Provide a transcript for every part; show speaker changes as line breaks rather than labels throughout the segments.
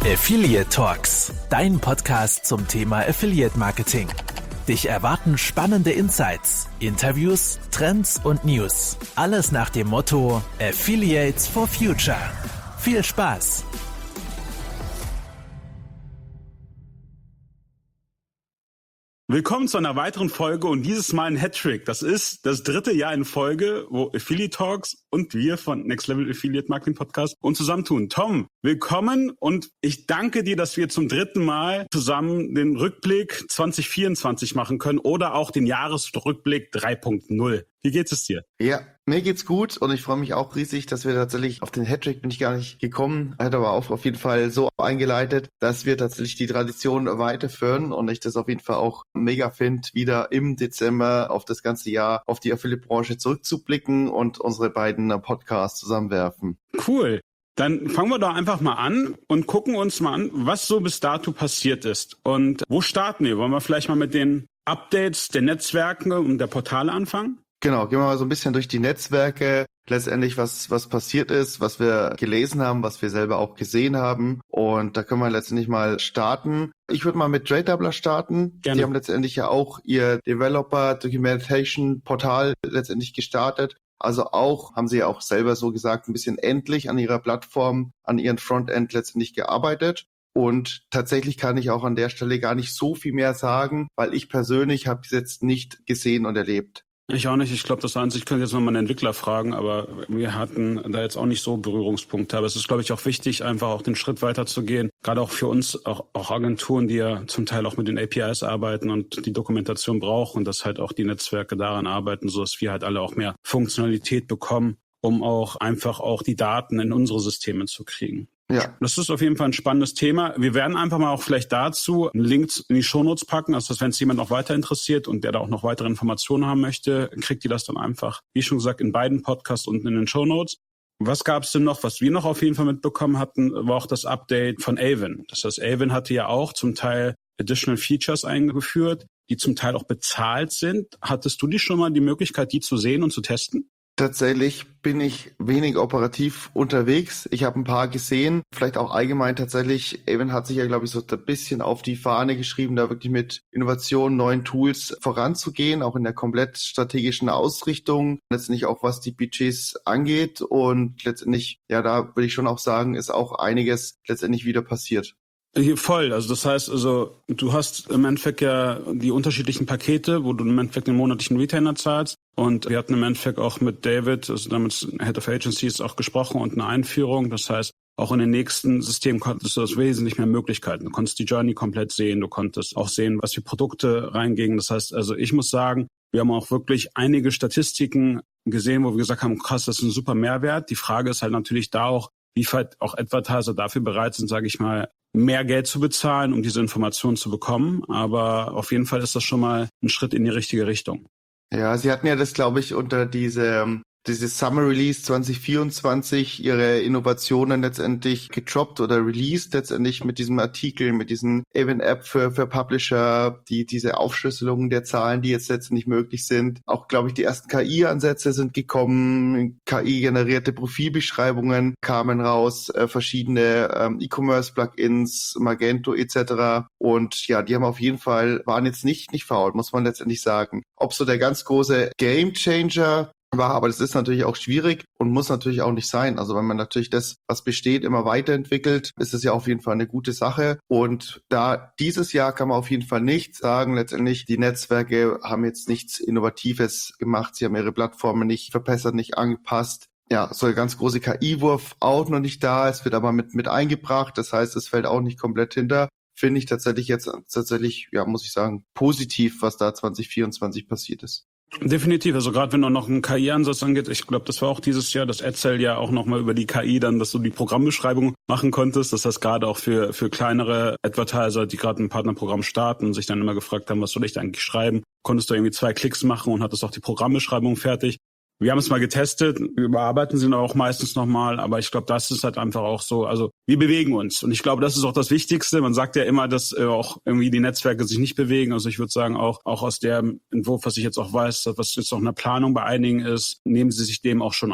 Affiliate Talks, dein Podcast zum Thema Affiliate Marketing. Dich erwarten spannende Insights, Interviews, Trends und News. Alles nach dem Motto Affiliates for Future. Viel Spaß!
Willkommen zu einer weiteren Folge und dieses Mal ein Hattrick. Das ist das 3. Jahr in Folge, wo Affiliate Talks und wir von Next Level Affiliate Marketing Podcast uns zusammentun. Tom, willkommen und ich danke dir, dass wir zum 3. Mal zusammen den Rückblick 2024 machen können oder auch den Jahresrückblick 3.0. Wie geht es dir?
Ja, mir geht's gut und ich freue mich auch riesig, dass wir tatsächlich auf den Hattrick bin ich gar nicht gekommen, hat aber auch auf jeden Fall so eingeleitet, dass wir tatsächlich die Tradition weiterführen und ich das auf jeden Fall auch mega finde, wieder im Dezember auf das ganze Jahr auf die Affiliate-Branche zurückzublicken und unsere beiden Podcasts zusammenwerfen.
Cool. Dann fangen wir doch einfach mal an und gucken uns mal an, was so bis dato passiert ist. Und wo starten wir? Wollen wir vielleicht mal mit den Updates der Netzwerke und der Portale anfangen?
Genau, gehen wir mal so ein bisschen durch die Netzwerke, letztendlich was passiert ist, was wir gelesen haben, was wir selber auch gesehen haben und da können wir letztendlich mal starten. Ich würde mal mit TradeDoubler starten.
Gerne.
Die haben letztendlich ja auch ihr Developer Documentation Portal letztendlich gestartet. Also auch, haben sie ja auch selber so gesagt, ein bisschen endlich an ihrer Plattform, an ihren Frontend letztendlich gearbeitet. Und tatsächlich kann ich auch an der Stelle gar nicht so viel mehr sagen, weil ich persönlich habe es jetzt nicht gesehen und erlebt.
Ich auch nicht. Ich glaube, das Einzige, ich könnte jetzt nochmal einen Entwickler fragen, aber wir hatten da jetzt auch nicht so Berührungspunkte. Aber es ist, glaube ich, auch wichtig, einfach auch den Schritt weiter zu gehen. Gerade auch für uns, auch Agenturen, die ja zum Teil auch mit den APIs arbeiten und die Dokumentation brauchen und dass halt auch die Netzwerke daran arbeiten, sodass wir halt alle auch mehr Funktionalität bekommen, um auch einfach auch die Daten in unsere Systeme zu kriegen.
Ja.
Das ist auf jeden Fall ein spannendes Thema. Wir werden einfach mal auch vielleicht dazu einen Link in die Shownotes packen, also dass wenn es jemand noch weiter interessiert und der da auch noch weitere Informationen haben möchte, kriegt ihr das dann einfach, wie schon gesagt, in beiden Podcasts unten in den Shownotes. Was gab es denn noch, was wir noch auf jeden Fall mitbekommen hatten, war auch das Update von Avon. Das heißt, Avon hatte ja auch zum Teil Additional Features eingeführt, die zum Teil auch bezahlt sind. Hattest du schon mal die Möglichkeit, die zu sehen und zu testen?
Tatsächlich bin ich wenig operativ unterwegs. Ich habe ein paar gesehen, vielleicht auch allgemein tatsächlich. Avon hat sich ja, glaube ich, so ein bisschen auf die Fahne geschrieben, da wirklich mit Innovationen, neuen Tools voranzugehen, auch in der komplett strategischen Ausrichtung, letztendlich auch was die Budgets angeht. Und letztendlich, ja, da würde ich schon auch sagen, ist auch einiges letztendlich wieder passiert.
Voll, also das heißt, also du hast im Endeffekt ja die unterschiedlichen Pakete, wo du im Endeffekt den monatlichen Retainer zahlst und wir hatten im Endeffekt auch mit David, also damit Head of Agencies, auch gesprochen und eine Einführung, das heißt, auch in den nächsten Systemen konntest du das wesentlich mehr Möglichkeiten. Du konntest die Journey komplett sehen, du konntest auch sehen, was für Produkte reingingen, das heißt, also ich muss sagen, wir haben auch wirklich einige Statistiken gesehen, wo wir gesagt haben, krass, das ist ein super Mehrwert. Die Frage ist halt natürlich da auch, wie weit auch Advertiser dafür bereit sind, sage ich mal, mehr Geld zu bezahlen, um diese Informationen zu bekommen. Aber auf jeden Fall ist das schon mal ein Schritt in die richtige Richtung.
Ja, sie hatten ja das, glaube ich, unter dieses Summer Release 2024 ihre Innovationen letztendlich gedroppt oder released, letztendlich mit diesem Artikel, mit diesem Avon-App für Publisher, diese Aufschlüsselung der Zahlen, die jetzt letztendlich möglich sind. Auch, glaube ich, die ersten KI-Ansätze sind gekommen, KI-generierte Profilbeschreibungen kamen raus, verschiedene E-Commerce-Plugins, Magento etc. Und ja, die haben auf jeden Fall, waren jetzt nicht faul, muss man letztendlich sagen. Ob so der ganz große Game-Changer war, aber das ist natürlich auch schwierig und muss natürlich auch nicht sein. Also wenn man natürlich das, was besteht, immer weiterentwickelt, ist es ja auf jeden Fall eine gute Sache. Und da dieses Jahr kann man auf jeden Fall nicht sagen, letztendlich die Netzwerke haben jetzt nichts Innovatives gemacht. Sie haben ihre Plattformen nicht verbessert, nicht angepasst. Ja, so ein ganz große KI-Wurf auch noch nicht da. Es wird aber mit eingebracht. Das heißt, es fällt auch nicht komplett hinter. Finde ich tatsächlich jetzt, ja, muss ich sagen, positiv, was da 2024 passiert ist.
Definitiv, also gerade wenn du noch einen KI-Ansatz angeht, ich glaube, das war auch dieses Jahr, dass Edsel ja auch nochmal über die KI dann, dass du die Programmbeschreibung machen konntest. Das heißt, gerade auch für kleinere Advertiser, die gerade ein Partnerprogramm starten und sich dann immer gefragt haben, was soll ich da eigentlich schreiben, konntest du irgendwie 2 Klicks machen und hattest auch die Programmbeschreibung fertig. Wir haben es mal getestet, wir überarbeiten sie auch meistens nochmal, aber ich glaube, das ist halt einfach auch so, also wir bewegen uns und ich glaube, das ist auch das Wichtigste. Man sagt ja immer, dass auch irgendwie die Netzwerke sich nicht bewegen, also ich würde sagen, auch aus dem Entwurf, was ich jetzt auch weiß, was jetzt auch in der Planung bei einigen ist, nehmen sie sich dem auch schon an.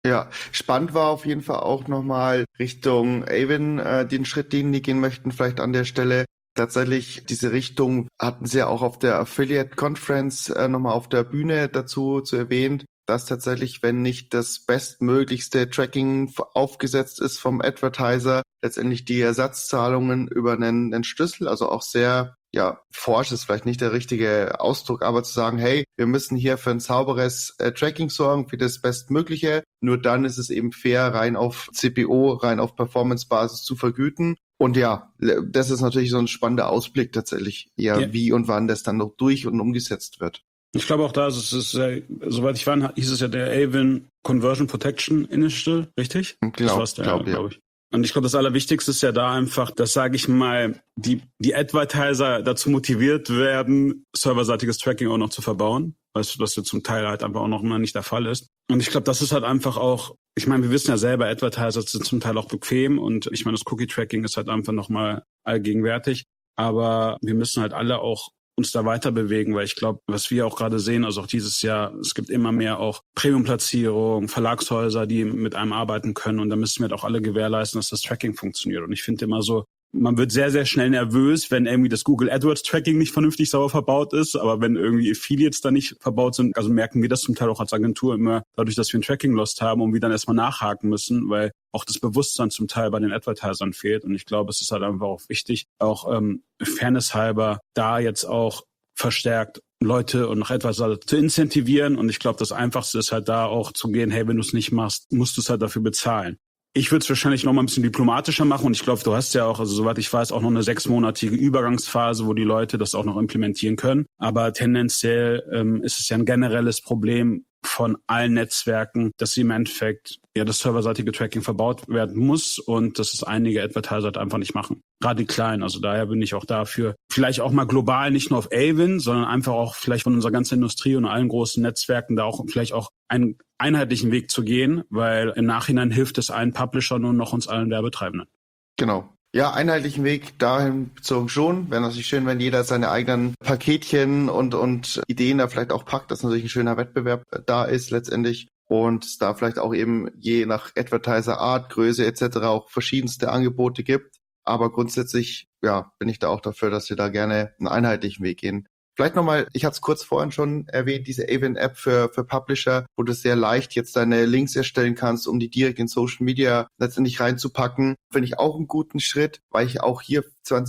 Ja, spannend war auf jeden Fall auch nochmal Richtung Avon, den Schritt, den die gehen möchten, vielleicht an der Stelle. Tatsächlich, diese Richtung hatten sie ja auch auf der Affiliate Conference nochmal auf der Bühne dazu zu erwähnt, dass tatsächlich, wenn nicht das bestmöglichste Tracking aufgesetzt ist vom Advertiser, letztendlich die Ersatzzahlungen über einen Schlüssel, also auch sehr, ja, forsch ist vielleicht nicht der richtige Ausdruck, aber zu sagen, hey, wir müssen hier für ein sauberes Tracking sorgen, für das Bestmögliche. Nur dann ist es eben fair, rein auf CPO, rein auf Performance-Basis zu vergüten. Und ja, das ist natürlich so ein spannender Ausblick tatsächlich, ja, wie und wann das dann noch durch und umgesetzt wird.
Ich glaube auch da, ist es soweit ich war, hieß es ja der Avon Conversion Protection Initiative, richtig?
Glaube ich.
Und ich glaube, das Allerwichtigste ist ja da einfach, dass, sage ich mal, die Advertiser dazu motiviert werden, serverseitiges Tracking auch noch zu verbauen, was ja zum Teil halt einfach auch noch immer nicht der Fall ist. Und ich glaube, das ist halt einfach auch, ich meine, wir wissen ja selber, Advertiser sind zum Teil auch bequem und ich meine, das Cookie-Tracking ist halt einfach nochmal allgegenwärtig. Aber wir müssen halt alle auch uns da weiter bewegen, weil ich glaube, was wir auch gerade sehen, also auch dieses Jahr, es gibt immer mehr auch Premium-Platzierung, Verlagshäuser, die mit einem arbeiten können und da müssen wir halt auch alle gewährleisten, dass das Tracking funktioniert. Und ich finde immer so, man wird sehr, sehr schnell nervös, wenn irgendwie das Google AdWords Tracking nicht vernünftig sauber verbaut ist, aber wenn irgendwie Affiliates da nicht verbaut sind, also merken wir das zum Teil auch als Agentur immer dadurch, dass wir einen Tracking-Lost haben und wir dann erstmal nachhaken müssen, weil auch das Bewusstsein zum Teil bei den Advertisern fehlt. Und ich glaube, es ist halt einfach auch wichtig, auch Fairness halber, da jetzt auch verstärkt Leute und noch etwas zu incentivieren. Und ich glaube, das Einfachste ist halt da auch zu gehen, hey, wenn du es nicht machst, musst du es halt dafür bezahlen. Ich würde es wahrscheinlich noch mal ein bisschen diplomatischer machen und ich glaube, du hast ja auch, also soweit ich weiß, auch noch eine 6-monatige Übergangsphase, wo die Leute das auch noch implementieren können. Aber tendenziell ist es ja ein generelles Problem von allen Netzwerken, dass sie im Endeffekt ja das serverseitige Tracking verbaut werden muss und dass es einige Advertiser halt einfach nicht machen. Gerade die kleinen, also daher bin ich auch dafür, vielleicht auch mal global, nicht nur auf Avon, sondern einfach auch vielleicht von unserer ganzen Industrie und allen großen Netzwerken da auch vielleicht auch einen einheitlichen Weg zu gehen, weil im Nachhinein hilft es allen Publisher nur noch uns allen Werbetreibenden.
Genau. Ja, einheitlichen Weg dahin bezogen schon. Wäre natürlich schön, wenn jeder seine eigenen Paketchen und Ideen da vielleicht auch packt, dass natürlich ein schöner Wettbewerb da ist letztendlich und es da vielleicht auch eben je nach Advertiser Art, Größe etc. auch verschiedenste Angebote gibt. Aber grundsätzlich, ja, bin ich da auch dafür, dass wir da gerne einen einheitlichen Weg gehen. Vielleicht nochmal, ich hatte es kurz vorhin schon erwähnt, diese Avon-App für Publisher, wo du sehr leicht jetzt deine Links erstellen kannst, um die direkt in Social Media letztendlich reinzupacken. Finde ich auch einen guten Schritt, weil ich auch hier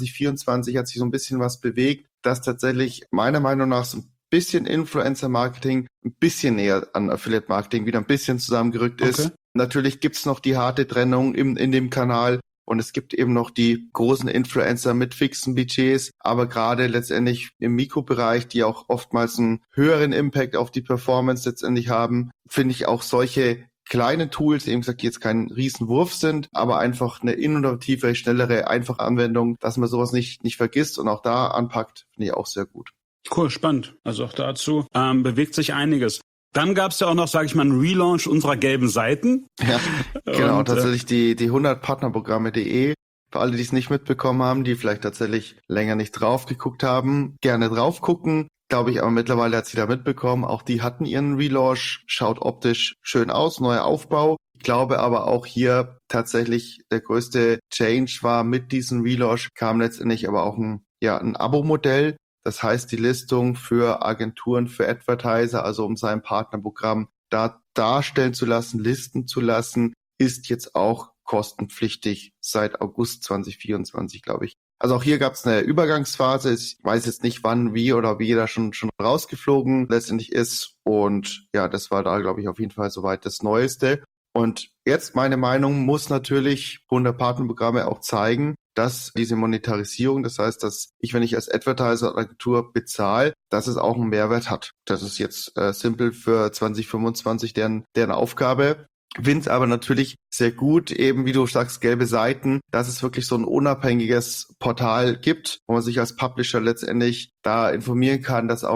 2024 hat sich so ein bisschen was bewegt, dass tatsächlich meiner Meinung nach so ein bisschen Influencer-Marketing ein bisschen näher an Affiliate-Marketing wieder ein bisschen zusammengerückt ist. Natürlich gibt's noch die harte Trennung in dem Kanal. Und es gibt eben noch die großen Influencer mit fixen Budgets, aber gerade letztendlich im Mikrobereich, die auch oftmals einen höheren Impact auf die Performance letztendlich haben, finde ich auch solche kleine Tools, eben gesagt, die jetzt kein Riesenwurf sind, aber einfach eine innovative, schnellere, einfache Anwendung, dass man sowas nicht vergisst und auch da anpackt, finde ich auch sehr gut.
Cool, spannend. Also auch dazu bewegt sich einiges. Dann gab es ja auch noch, sage ich mal, einen Relaunch unserer gelben Seiten.
Ja, genau, und tatsächlich die 100partnerprogramme.de. Für alle, die es nicht mitbekommen haben, die vielleicht tatsächlich länger nicht drauf geguckt haben, gerne drauf gucken. Glaube ich, aber mittlerweile hat sie da mitbekommen. Auch die hatten ihren Relaunch, schaut optisch schön aus, neuer Aufbau. Ich glaube aber auch hier tatsächlich der größte Change war mit diesem Relaunch, kam letztendlich aber auch ein Abo-Modell. Das heißt, die Listung für Agenturen, für Advertiser, also um sein Partnerprogramm da darstellen zu lassen, listen zu lassen, ist jetzt auch kostenpflichtig seit August 2024, glaube ich. Also auch hier gab es eine Übergangsphase. Ich weiß jetzt nicht, wann, wie oder wie jeder schon rausgeflogen letztendlich ist. Und ja, das war da, glaube ich, auf jeden Fall soweit das Neueste. Und jetzt meine Meinung muss natürlich 100 Partnerprogramme auch zeigen, dass diese Monetarisierung, das heißt, dass ich, wenn ich als Advertiser oder Agentur bezahle, dass es auch einen Mehrwert hat. Das ist jetzt simpel für 2025 deren Aufgabe. Finde es aber natürlich sehr gut, eben wie du sagst, gelbe Seiten, dass es wirklich so ein unabhängiges Portal gibt, wo man sich als Publisher letztendlich da informieren kann, dass einfach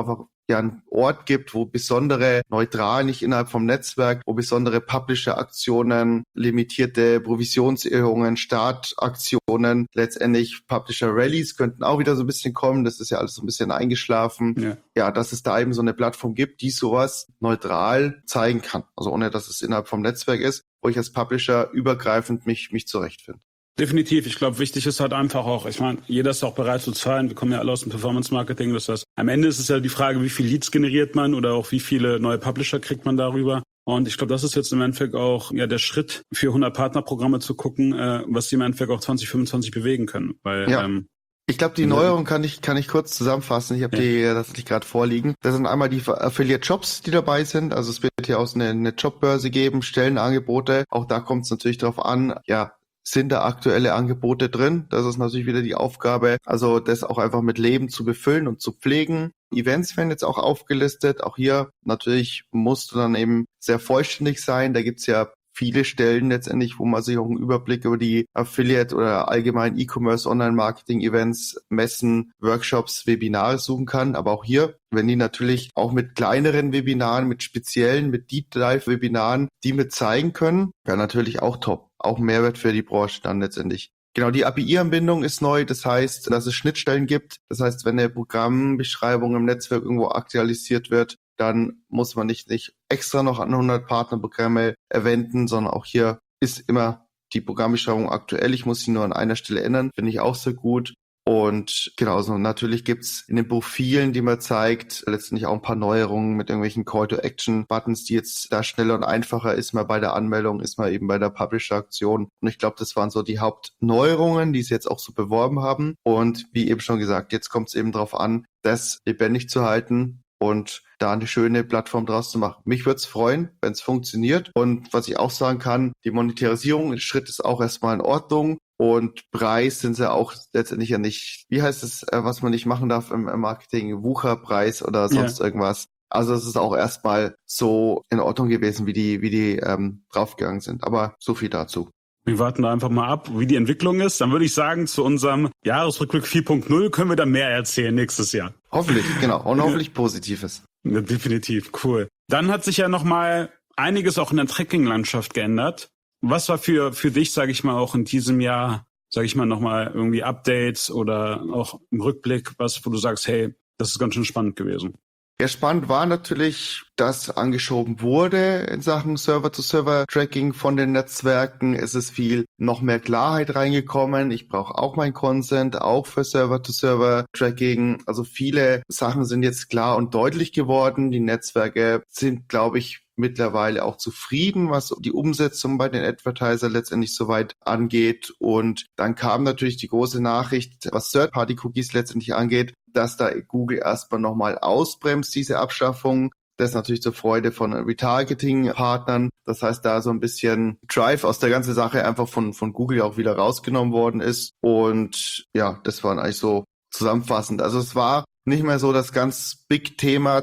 einen Ort gibt, wo besondere, neutral, nicht innerhalb vom Netzwerk, wo besondere Publisher-Aktionen, limitierte Provisionserhöhungen, Startaktionen, letztendlich Publisher-Rallies könnten auch wieder so ein bisschen kommen. Das ist ja alles so ein bisschen eingeschlafen. Ja, dass es da eben so eine Plattform gibt, die sowas neutral zeigen kann. Also ohne, dass es innerhalb vom Netzwerk ist, wo ich als Publisher übergreifend mich zurechtfinde.
Definitiv. Ich glaube, wichtig ist halt einfach auch, ich meine, jeder ist auch bereit zu zahlen. Wir kommen ja alle aus dem Performance-Marketing. Das heißt, am Ende ist es ja die Frage, wie viele Leads generiert man oder auch wie viele neue Publisher kriegt man darüber. Und ich glaube, das ist jetzt im Endeffekt auch der Schritt für 100 Partnerprogramme zu gucken, was die im Endeffekt auch 2025 bewegen können. Weil,
ich glaube, die Neuerung kann ich kurz zusammenfassen. Ich habe die tatsächlich gerade vorliegen. Das sind einmal die Affiliate-Jobs, die dabei sind. Also es wird hier aus eine Jobbörse geben, Stellenangebote. Auch da kommt es natürlich darauf an, sind da aktuelle Angebote drin? Das ist natürlich wieder die Aufgabe, also das auch einfach mit Leben zu befüllen und zu pflegen. Events werden jetzt auch aufgelistet. Auch hier natürlich musst du dann eben sehr vollständig sein. Da gibt's ja viele Stellen letztendlich, wo man sich auch einen Überblick über die Affiliate oder allgemein E-Commerce, Online-Marketing-Events, Messen, Workshops, Webinare suchen kann. Aber auch hier, wenn die natürlich auch mit kleineren Webinaren, mit speziellen, mit Deep-Dive-Webinaren, die mit zeigen können, wäre natürlich auch top. Auch Mehrwert für die Branche dann letztendlich. Genau, die API-Anbindung ist neu. Das heißt, dass es Schnittstellen gibt. Das heißt, wenn eine Programmbeschreibung im Netzwerk irgendwo aktualisiert wird, dann muss man nicht extra noch an 100 Partnerprogramme wenden, sondern auch hier ist immer die Programmbeschreibung aktuell. Ich muss sie nur an einer Stelle ändern. Finde ich auch sehr gut. Und genauso, natürlich gibt's in den Profilen, die man zeigt, letztendlich auch ein paar Neuerungen mit irgendwelchen Call-to-Action-Buttons, die jetzt da schneller und einfacher ist man bei der Anmeldung, ist man eben bei der Publisher-Aktion. Und ich glaube, das waren so die Hauptneuerungen, die sie jetzt auch so beworben haben. Und wie eben schon gesagt, jetzt kommt es eben darauf an, das lebendig zu halten und da eine schöne Plattform draus zu machen. Mich würde es freuen, wenn es funktioniert. Und was ich auch sagen kann, die Monetarisierung, der Schritt ist auch erstmal in Ordnung. Und Preis sind sie auch letztendlich ja nicht, wie heißt es, was man nicht machen darf im Marketing, Wucherpreis oder sonst irgendwas. Also es ist auch erstmal so in Ordnung gewesen, wie die draufgegangen sind. Aber so viel dazu.
Wir warten da einfach mal ab, wie die Entwicklung ist. Dann würde ich sagen, zu unserem Jahresrückblick 4.0 können wir dann mehr erzählen nächstes Jahr.
Hoffentlich, genau. Und hoffentlich Positives.
Ja, definitiv, cool. Dann hat sich ja nochmal einiges auch in der Tracking-Landschaft geändert. Was war für dich, sage ich mal, auch in diesem Jahr, sage ich mal, nochmal irgendwie Updates oder auch im Rückblick, was, wo du sagst, hey, das ist ganz schön spannend gewesen?
Ja, spannend war natürlich, dass angeschoben wurde in Sachen Server-to-Server-Tracking von den Netzwerken. Es ist viel noch mehr Klarheit reingekommen. Ich brauche auch mein Consent, auch für Server-to-Server-Tracking. Also viele Sachen sind jetzt klar und deutlich geworden. Die Netzwerke sind, glaube ich, mittlerweile auch zufrieden, was die Umsetzung bei den Advertiser letztendlich soweit angeht. Und dann kam natürlich die große Nachricht, was Third-Party-Cookies letztendlich angeht, dass da Google erstmal nochmal ausbremst, diese Abschaffung. Das ist natürlich zur Freude von Retargeting-Partnern. Das heißt, da so ein bisschen Drive aus der ganzen Sache einfach von Google auch wieder rausgenommen worden ist. Und ja, das war eigentlich so zusammenfassend. Also es war nicht mehr so das ganz Big-Thema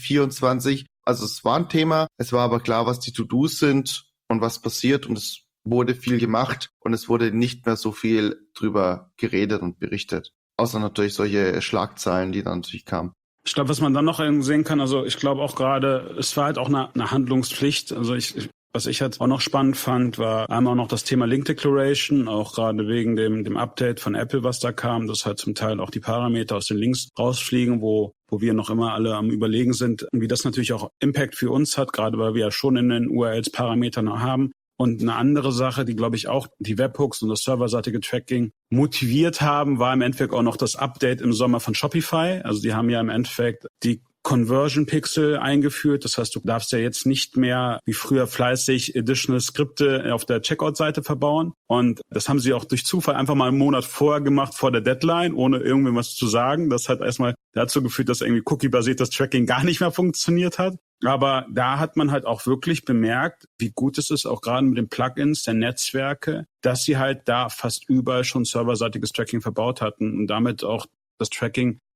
2024. Also es war ein Thema, es war aber klar, was die To-Dos sind und was passiert und es wurde viel gemacht und es wurde nicht mehr so viel drüber geredet und berichtet. Außer natürlich solche Schlagzeilen, die dann natürlich kamen.
Ich glaube, was man dann noch sehen kann, also ich glaube auch gerade, es war halt auch eine Handlungspflicht. Also was ich halt auch noch spannend fand, war einmal auch noch das Thema Link Declaration, auch gerade wegen dem Update von Apple, was da kam, dass halt zum Teil auch die Parameter aus den Links rausfliegen, wo wir noch immer alle am Überlegen sind, wie das natürlich auch Impact für uns hat, gerade weil wir ja schon in den URLs Parameter noch haben. Und eine andere Sache, die, glaube ich, auch die Webhooks und das serverseitige Tracking motiviert haben, war im Endeffekt auch noch das Update im Sommer von Shopify. Also die haben ja im Endeffekt die Conversion Pixel eingeführt. Das heißt, du darfst ja jetzt nicht mehr wie früher fleißig additional Skripte auf der Checkout-Seite verbauen. Und das haben sie auch durch Zufall einfach mal einen Monat vorher gemacht, vor der Deadline, ohne irgendwem was zu sagen. Das hat erstmal dazu geführt, dass irgendwie cookie-basiertes Tracking gar nicht mehr funktioniert hat. Aber da hat man halt auch wirklich bemerkt, wie gut es ist, auch gerade mit den Plugins der Netzwerke, dass sie halt da fast überall schon serverseitiges Tracking verbaut hatten und damit auch das Tracking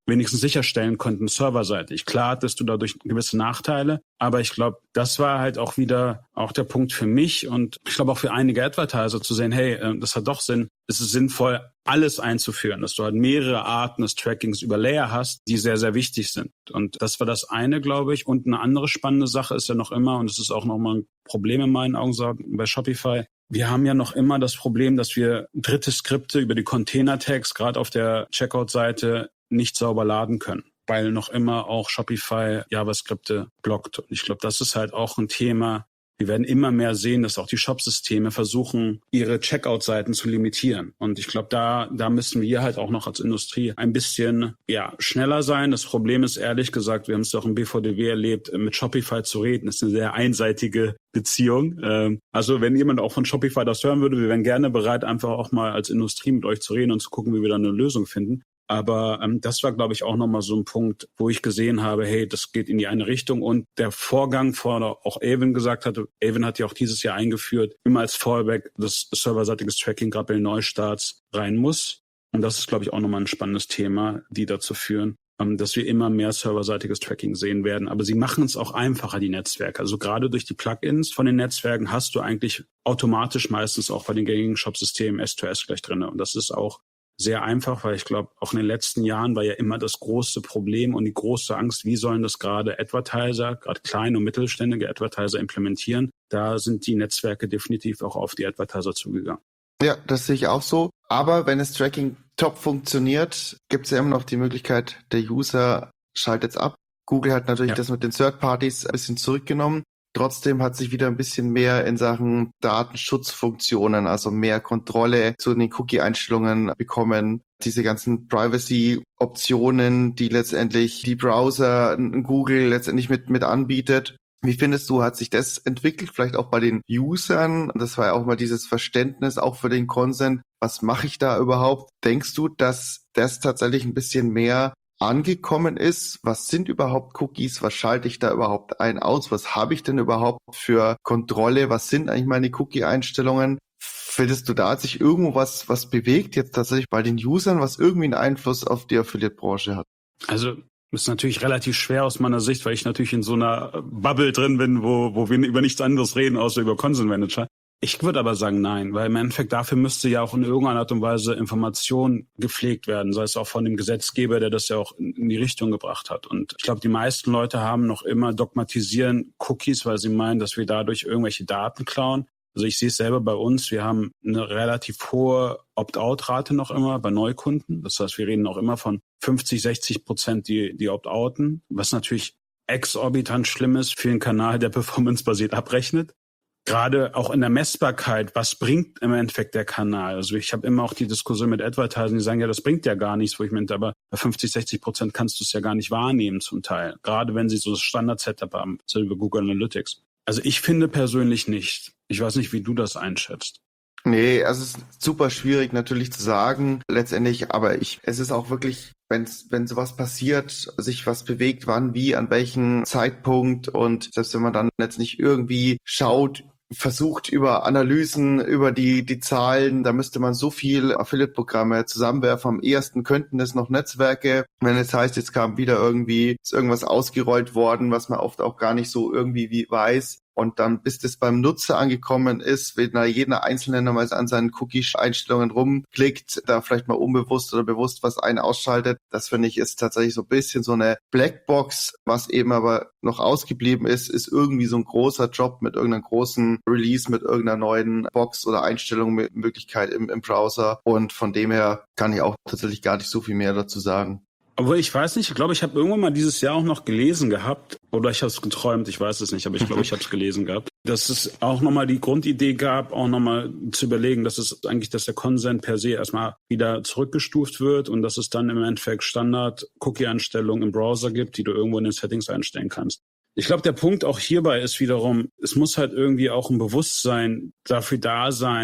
wenigstens sicherstellen konnten, serverseitig. Klar hattest du dadurch gewisse Nachteile, aber ich glaube, das war halt auch wieder auch der Punkt für mich und ich glaube auch für einige Advertiser zu sehen, hey, das hat doch Sinn, es ist sinnvoll, alles einzuführen, dass du halt mehrere Arten des Trackings über Layer hast, die sehr, sehr wichtig sind. Und das war das eine, glaube ich. Und eine andere spannende Sache ist ja noch immer, und es ist auch nochmal ein Problem in meinen Augen bei Shopify, wir haben ja noch immer das Problem, dass wir dritte Skripte über die Container-Tags gerade auf der Checkout-Seite nicht sauber laden können, weil noch immer auch Shopify JavaScripte blockt. Und ich glaube, das ist halt auch ein Thema. Wir werden immer mehr sehen, dass auch die Shop-Systeme versuchen, ihre Checkout-Seiten zu limitieren. Und ich glaube, da müssen wir halt auch noch als Industrie ein bisschen schneller sein. Das Problem ist, ehrlich gesagt, wir haben es auch im BVDW erlebt, mit Shopify zu reden. Das ist eine sehr einseitige Beziehung. Also wenn jemand auch von Shopify das hören würde, wir wären gerne bereit, einfach auch mal als Industrie mit euch zu reden und zu gucken, wie wir da eine Lösung finden. Aber das war, glaube ich, auch nochmal so ein Punkt, wo ich gesehen habe, hey, das geht in die eine Richtung. Und der Vorgang, vor auch Avon gesagt hatte, Avon hat ja auch dieses Jahr eingeführt, immer als Fallback das serverseitiges Tracking gerade bei den Neustarts rein muss. Und das ist, glaube ich, auch nochmal ein spannendes Thema, die dazu führen, dass wir immer mehr serverseitiges Tracking sehen werden. Aber sie machen es auch einfacher, die Netzwerke. Also gerade durch die Plugins von den Netzwerken hast du eigentlich automatisch meistens auch bei den gängigen Shop-Systemen S2S gleich drin. Und das ist auch sehr einfach, weil ich glaube, auch in den letzten Jahren war ja immer das große Problem und die große Angst, wie sollen das gerade Advertiser, gerade kleine und mittelständige Advertiser implementieren. Da sind die Netzwerke definitiv auch auf die Advertiser zugegangen.
Ja, das sehe ich auch so. Aber wenn das Tracking top funktioniert, gibt es ja immer noch die Möglichkeit, der User schaltet es ab. Google hat natürlich das mit den Third Parties ein bisschen zurückgenommen. Trotzdem hat sich wieder ein bisschen mehr in Sachen Datenschutzfunktionen, also mehr Kontrolle zu den Cookie-Einstellungen bekommen. Diese ganzen Privacy-Optionen, die letztendlich die Browser Google letztendlich mit anbietet. Wie findest du, hat sich das entwickelt, vielleicht auch bei den Usern? Das war ja auch mal dieses Verständnis auch für den Consent. Was mache ich da überhaupt? Denkst du, dass das tatsächlich ein bisschen mehr angekommen ist? Was sind überhaupt Cookies? Was schalte ich da überhaupt aus? Was habe ich denn überhaupt für Kontrolle? Was sind eigentlich meine Cookie-Einstellungen? Findest du, da hat sich irgendwo was bewegt jetzt tatsächlich bei den Usern, was irgendwie einen Einfluss auf die Affiliate-Branche hat?
Also ist natürlich relativ schwer aus meiner Sicht, weil ich natürlich in so einer Bubble drin bin, wo wir über nichts anderes reden, außer über Consent Manager. Ich würde aber sagen, nein, weil im Endeffekt dafür müsste ja auch in irgendeiner Art und Weise Information gepflegt werden, sei es auch von dem Gesetzgeber, der das ja auch in die Richtung gebracht hat. Und ich glaube, die meisten Leute haben noch immer dogmatisieren Cookies, weil sie meinen, dass wir dadurch irgendwelche Daten klauen. Also ich sehe es selber bei uns, wir haben eine relativ hohe Opt-out-Rate noch immer bei Neukunden. Das heißt, wir reden auch immer von 50-60%, die opt-outen, was natürlich exorbitant schlimm ist für einen Kanal, der performancebasiert abrechnet. Gerade auch in der Messbarkeit, was bringt im Endeffekt der Kanal? Also ich habe immer auch die Diskussion mit Advertisern, die sagen, ja, das bringt ja gar nichts, wo ich meine, aber bei 50-60% kannst du es ja gar nicht wahrnehmen zum Teil. Gerade wenn sie so das Standard-Setup haben, so über Google Analytics. Also ich finde persönlich nicht. Ich weiß nicht, wie du das einschätzt.
Nee, also es ist super schwierig natürlich zu sagen, letztendlich, aber es ist auch wirklich, wenn sowas passiert, sich was bewegt, wann, wie, an welchem Zeitpunkt und selbst wenn man dann jetzt nicht irgendwie schaut, versucht über Analysen, über die Zahlen, da müsste man so viel Affiliate-Programme zusammenwerfen. Am ehesten könnten es noch Netzwerke. Wenn es heißt, jetzt kam wieder ist irgendwas ausgerollt worden, was man oft auch gar nicht so irgendwie weiß. Und dann, bis das beim Nutzer angekommen ist, wenn da jeder Einzelne nochmal an seinen Cookie-Einstellungen rumklickt, da vielleicht mal unbewusst oder bewusst was einen ausschaltet, das finde ich ist tatsächlich so ein bisschen so eine Blackbox. Was eben aber noch ausgeblieben ist irgendwie so ein großer Job mit irgendeinem großen Release, mit irgendeiner neuen Box oder Einstellung mit Möglichkeit im Browser. Und von dem her kann ich auch tatsächlich gar nicht so viel mehr dazu sagen.
Obwohl, ich weiß nicht, ich glaube, ich habe irgendwann mal dieses Jahr auch noch gelesen gehabt, oder ich habe es geträumt, ich weiß es nicht, aber ich glaube, ich habe es gelesen gehabt, dass es auch nochmal die Grundidee gab, auch nochmal zu überlegen, dass der Consent per se erstmal wieder zurückgestuft wird und dass es dann im Endeffekt Standard-Cookie-Einstellungen im Browser gibt, die du irgendwo in den Settings einstellen kannst. Ich glaube, der Punkt auch hierbei ist wiederum, es muss halt irgendwie auch ein Bewusstsein dafür da sein,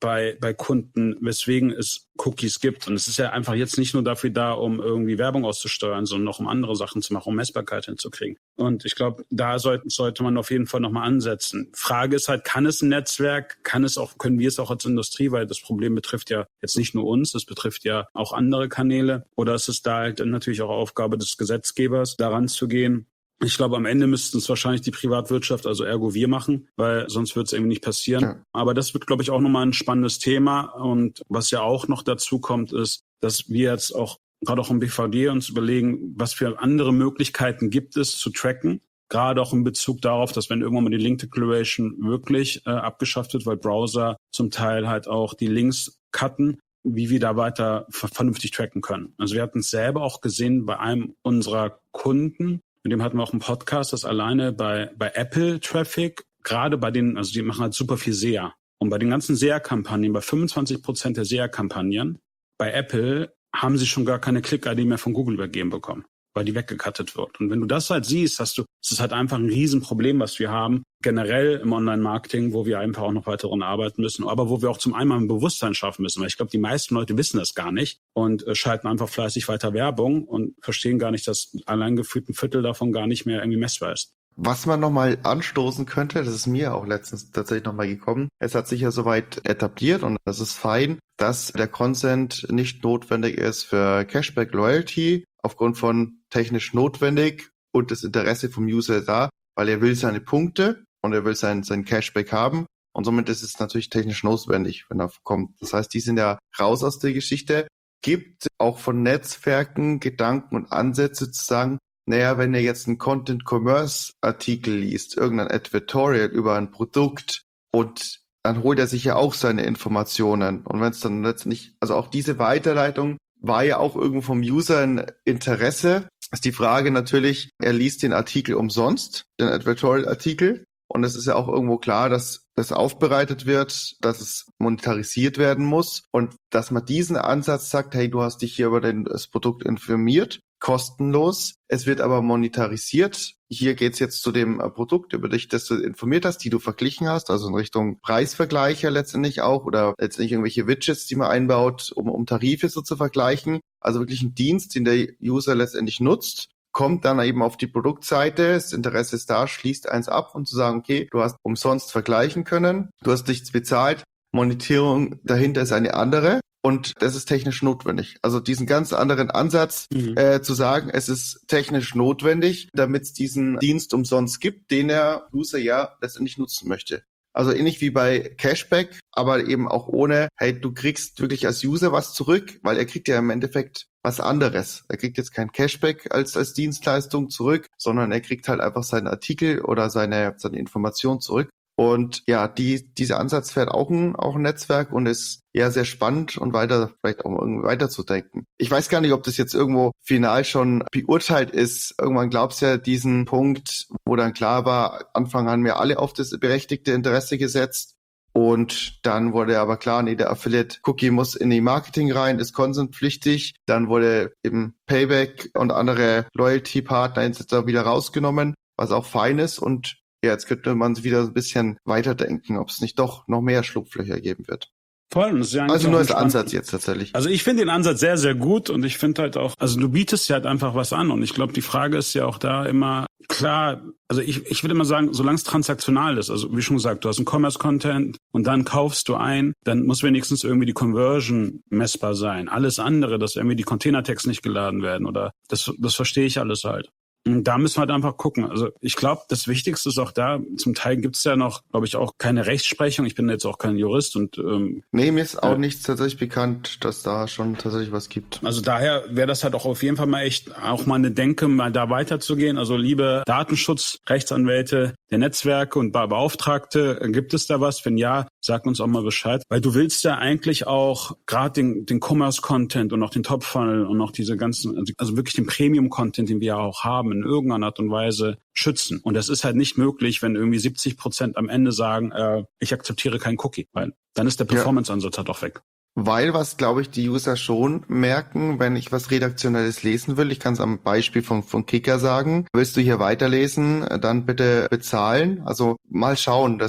bei Kunden, weswegen es Cookies gibt. Und es ist ja einfach jetzt nicht nur dafür da, um irgendwie Werbung auszusteuern, sondern auch um andere Sachen zu machen, um Messbarkeit hinzukriegen. Und ich glaube, da sollte man auf jeden Fall nochmal ansetzen. Frage ist halt, kann es ein Netzwerk, können wir es auch als Industrie, weil das Problem betrifft ja jetzt nicht nur uns, es betrifft ja auch andere Kanäle. Oder ist es da halt natürlich auch Aufgabe des Gesetzgebers, daran zu gehen? Ich glaube, am Ende müssten es wahrscheinlich die Privatwirtschaft, also ergo wir machen, weil sonst wird es irgendwie nicht passieren. Ja. Aber das wird, glaube ich, auch nochmal ein spannendes Thema. Und was ja auch noch dazu kommt, ist, dass wir jetzt auch, gerade auch im BVD, uns überlegen, was für andere Möglichkeiten gibt es zu tracken. Gerade auch in Bezug darauf, dass wenn irgendwann mal die Link Declaration wirklich abgeschafft wird, weil Browser zum Teil halt auch die Links cutten, wie wir da weiter vernünftig tracken können. Also wir hatten es selber auch gesehen bei einem unserer Kunden, mit dem hatten wir auch einen Podcast, das alleine bei Apple Traffic, gerade bei denen, also die machen halt super viel SEA. Und bei den ganzen SEA-Kampagnen, bei 25% der SEA-Kampagnen, bei Apple haben sie schon gar keine Click-ID mehr von Google übergeben bekommen, weil die weggecuttet wird. Und wenn du das halt siehst, es ist halt einfach ein Riesenproblem, was wir haben, generell im Online-Marketing, wo wir einfach auch noch weiter daran arbeiten müssen, aber wo wir auch zum einen ein Bewusstsein schaffen müssen, weil ich glaube, die meisten Leute wissen das gar nicht und schalten einfach fleißig weiter Werbung und verstehen gar nicht, dass allein gefühlt ein Viertel davon gar nicht mehr irgendwie messbar ist.
Was man nochmal anstoßen könnte, das ist mir auch letztens tatsächlich nochmal gekommen, es hat sich ja soweit etabliert und das ist fein, dass der Consent nicht notwendig ist für Cashback Loyalty, aufgrund von technisch notwendig und das Interesse vom User da, weil er will seine Punkte und er will sein Cashback haben und somit ist es natürlich technisch notwendig, wenn er kommt. Das heißt, die sind ja raus aus der Geschichte. Gibt auch von Netzwerken Gedanken und Ansätze zu sagen, naja, wenn er jetzt einen Content-Commerce-Artikel liest, irgendein Advertorial über ein Produkt und dann holt er sich ja auch seine Informationen und wenn es dann letztendlich, also auch diese Weiterleitung war ja auch irgendwo vom User ein Interesse. Ist die Frage natürlich, er liest den Artikel umsonst, den Advertorial-Artikel. Und es ist ja auch irgendwo klar, dass das aufbereitet wird, dass es monetarisiert werden muss. Und dass man diesen Ansatz sagt, hey, du hast dich hier über das Produkt informiert, kostenlos. Es wird aber monetarisiert. Hier geht's jetzt zu dem Produkt, über dich, das du informiert hast, die du verglichen hast, also in Richtung Preisvergleiche letztendlich auch oder letztendlich irgendwelche Widgets, die man einbaut, um Tarife so zu vergleichen. Also wirklich ein Dienst, den der User letztendlich nutzt, kommt dann eben auf die Produktseite, das Interesse ist da, schließt eins ab und zu sagen, okay, du hast umsonst vergleichen können, du hast nichts bezahlt, Monetierung dahinter ist eine andere und das ist technisch notwendig. Also diesen ganz anderen Ansatz zu sagen, es ist technisch notwendig, damit es diesen Dienst umsonst gibt, den der User ja letztendlich nutzen möchte. Also ähnlich wie bei Cashback, aber eben auch ohne, hey, du kriegst wirklich als User was zurück, weil er kriegt ja im Endeffekt was anderes. Er kriegt jetzt kein Cashback als Dienstleistung zurück, sondern er kriegt halt einfach seinen Artikel oder seine Information zurück. Und ja, dieser Ansatz fährt auch ein Netzwerk und ist ja sehr spannend und vielleicht auch irgendwie weiterzudenken. Ich weiß gar nicht, ob das jetzt irgendwo final schon beurteilt ist. Irgendwann glaubst du ja diesen Punkt, wo dann klar war, Anfang haben wir alle auf das berechtigte Interesse gesetzt. Und dann wurde aber klar, nee, der Affiliate-Cookie muss in die Marketing rein, ist consentpflichtig. Dann wurde eben Payback und andere Loyalty-Partner etc. wieder rausgenommen, was auch fein ist. Und ja, jetzt könnte man wieder ein bisschen weiterdenken, ob es nicht doch noch mehr Schlupflöcher geben wird.
Voll. Das ist ja
also nur als Ansatz jetzt tatsächlich.
Also ich finde den Ansatz sehr, sehr gut und ich finde halt auch, also du bietest ja halt einfach was an und ich glaube, die Frage ist ja auch da immer klar, also ich würde immer sagen, solange es transaktional ist, also wie schon gesagt, du hast einen Commerce-Content und dann kaufst du ein, dann muss wenigstens irgendwie die Conversion messbar sein. Alles andere, dass irgendwie die Container-Tags nicht geladen werden oder das verstehe ich alles halt. Und da müssen wir halt einfach gucken. Also ich glaube, das Wichtigste ist auch da, zum Teil gibt es ja noch, glaube ich, auch keine Rechtsprechung. Ich bin jetzt auch kein Jurist und
nee, mir ist auch nichts tatsächlich bekannt, dass da schon tatsächlich was gibt.
Also daher wäre das halt auch auf jeden Fall mal echt auch mal eine Denke, mal da weiterzugehen. Also liebe Datenschutzrechtsanwälte der Netzwerke und Beauftragte, gibt es da was? Wenn ja, sag uns auch mal Bescheid. Weil du willst ja eigentlich auch gerade den Commerce-Content und auch den Top-Funnel und auch diese ganzen, also wirklich den Premium-Content, den wir ja auch haben, in irgendeiner Art und Weise schützen. Und das ist halt nicht möglich, wenn irgendwie 70% am Ende sagen, ich akzeptiere keinen Cookie, weil dann ist der Performance-Ansatz halt auch weg.
Weil was, glaube ich, die User schon merken, wenn ich was Redaktionelles lesen will, ich kann es am Beispiel von Kicker sagen, willst du hier weiterlesen, dann bitte bezahlen. Also mal schauen, das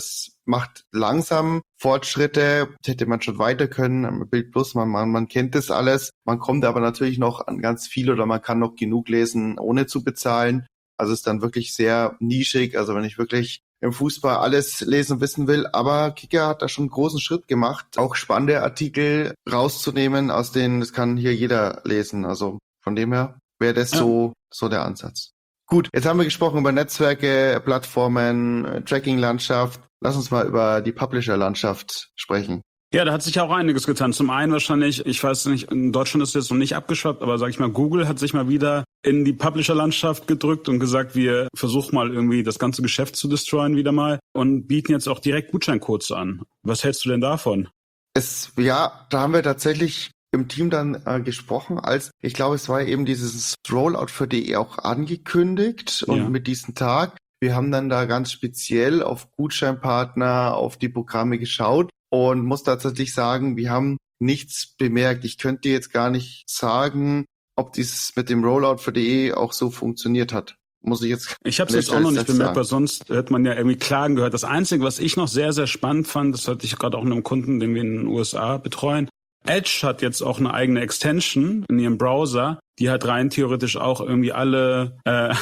macht langsam Fortschritte, hätte man schon weiter können, Bild Plus, man kennt das alles, man kommt aber natürlich noch an ganz viel oder man kann noch genug lesen, ohne zu bezahlen. Also ist dann wirklich sehr nischig, also wenn ich wirklich im Fußball alles lesen wissen will, aber Kicker hat da schon einen großen Schritt gemacht, auch spannende Artikel rauszunehmen, aus denen das kann hier jeder lesen, also von dem her wäre das so der Ansatz. Gut, jetzt haben wir gesprochen über Netzwerke, Plattformen, Tracking-Landschaft. Lass uns mal über die Publisher-Landschaft sprechen.
Ja, da hat sich ja auch einiges getan. Zum einen wahrscheinlich, ich weiß nicht, in Deutschland ist es jetzt noch nicht abgeschwappt, aber sag ich mal, Google hat sich mal wieder in die Publisher-Landschaft gedrückt und gesagt, wir versuchen mal irgendwie das ganze Geschäft zu destroyen wieder mal und bieten jetzt auch direkt Gutscheincodes an. Was hältst du denn davon?
Da haben wir tatsächlich im Team dann gesprochen, als ich glaube, es war eben dieses Rollout für DE auch angekündigt und mit diesem Tag. Wir haben dann da ganz speziell auf Gutscheinpartner, auf die Programme geschaut und muss tatsächlich sagen, wir haben nichts bemerkt. Ich könnte dir jetzt gar nicht sagen, ob dieses mit dem Rollout für DE auch so funktioniert hat. Ich habe es jetzt auch noch nicht bemerkt, weil sonst hätte man ja irgendwie Klagen gehört. Das Einzige, was ich noch sehr, sehr spannend fand, das hatte ich gerade auch einem Kunden, den wir in den USA betreuen, Edge hat jetzt auch eine eigene Extension in ihrem Browser, die halt rein theoretisch auch irgendwie alle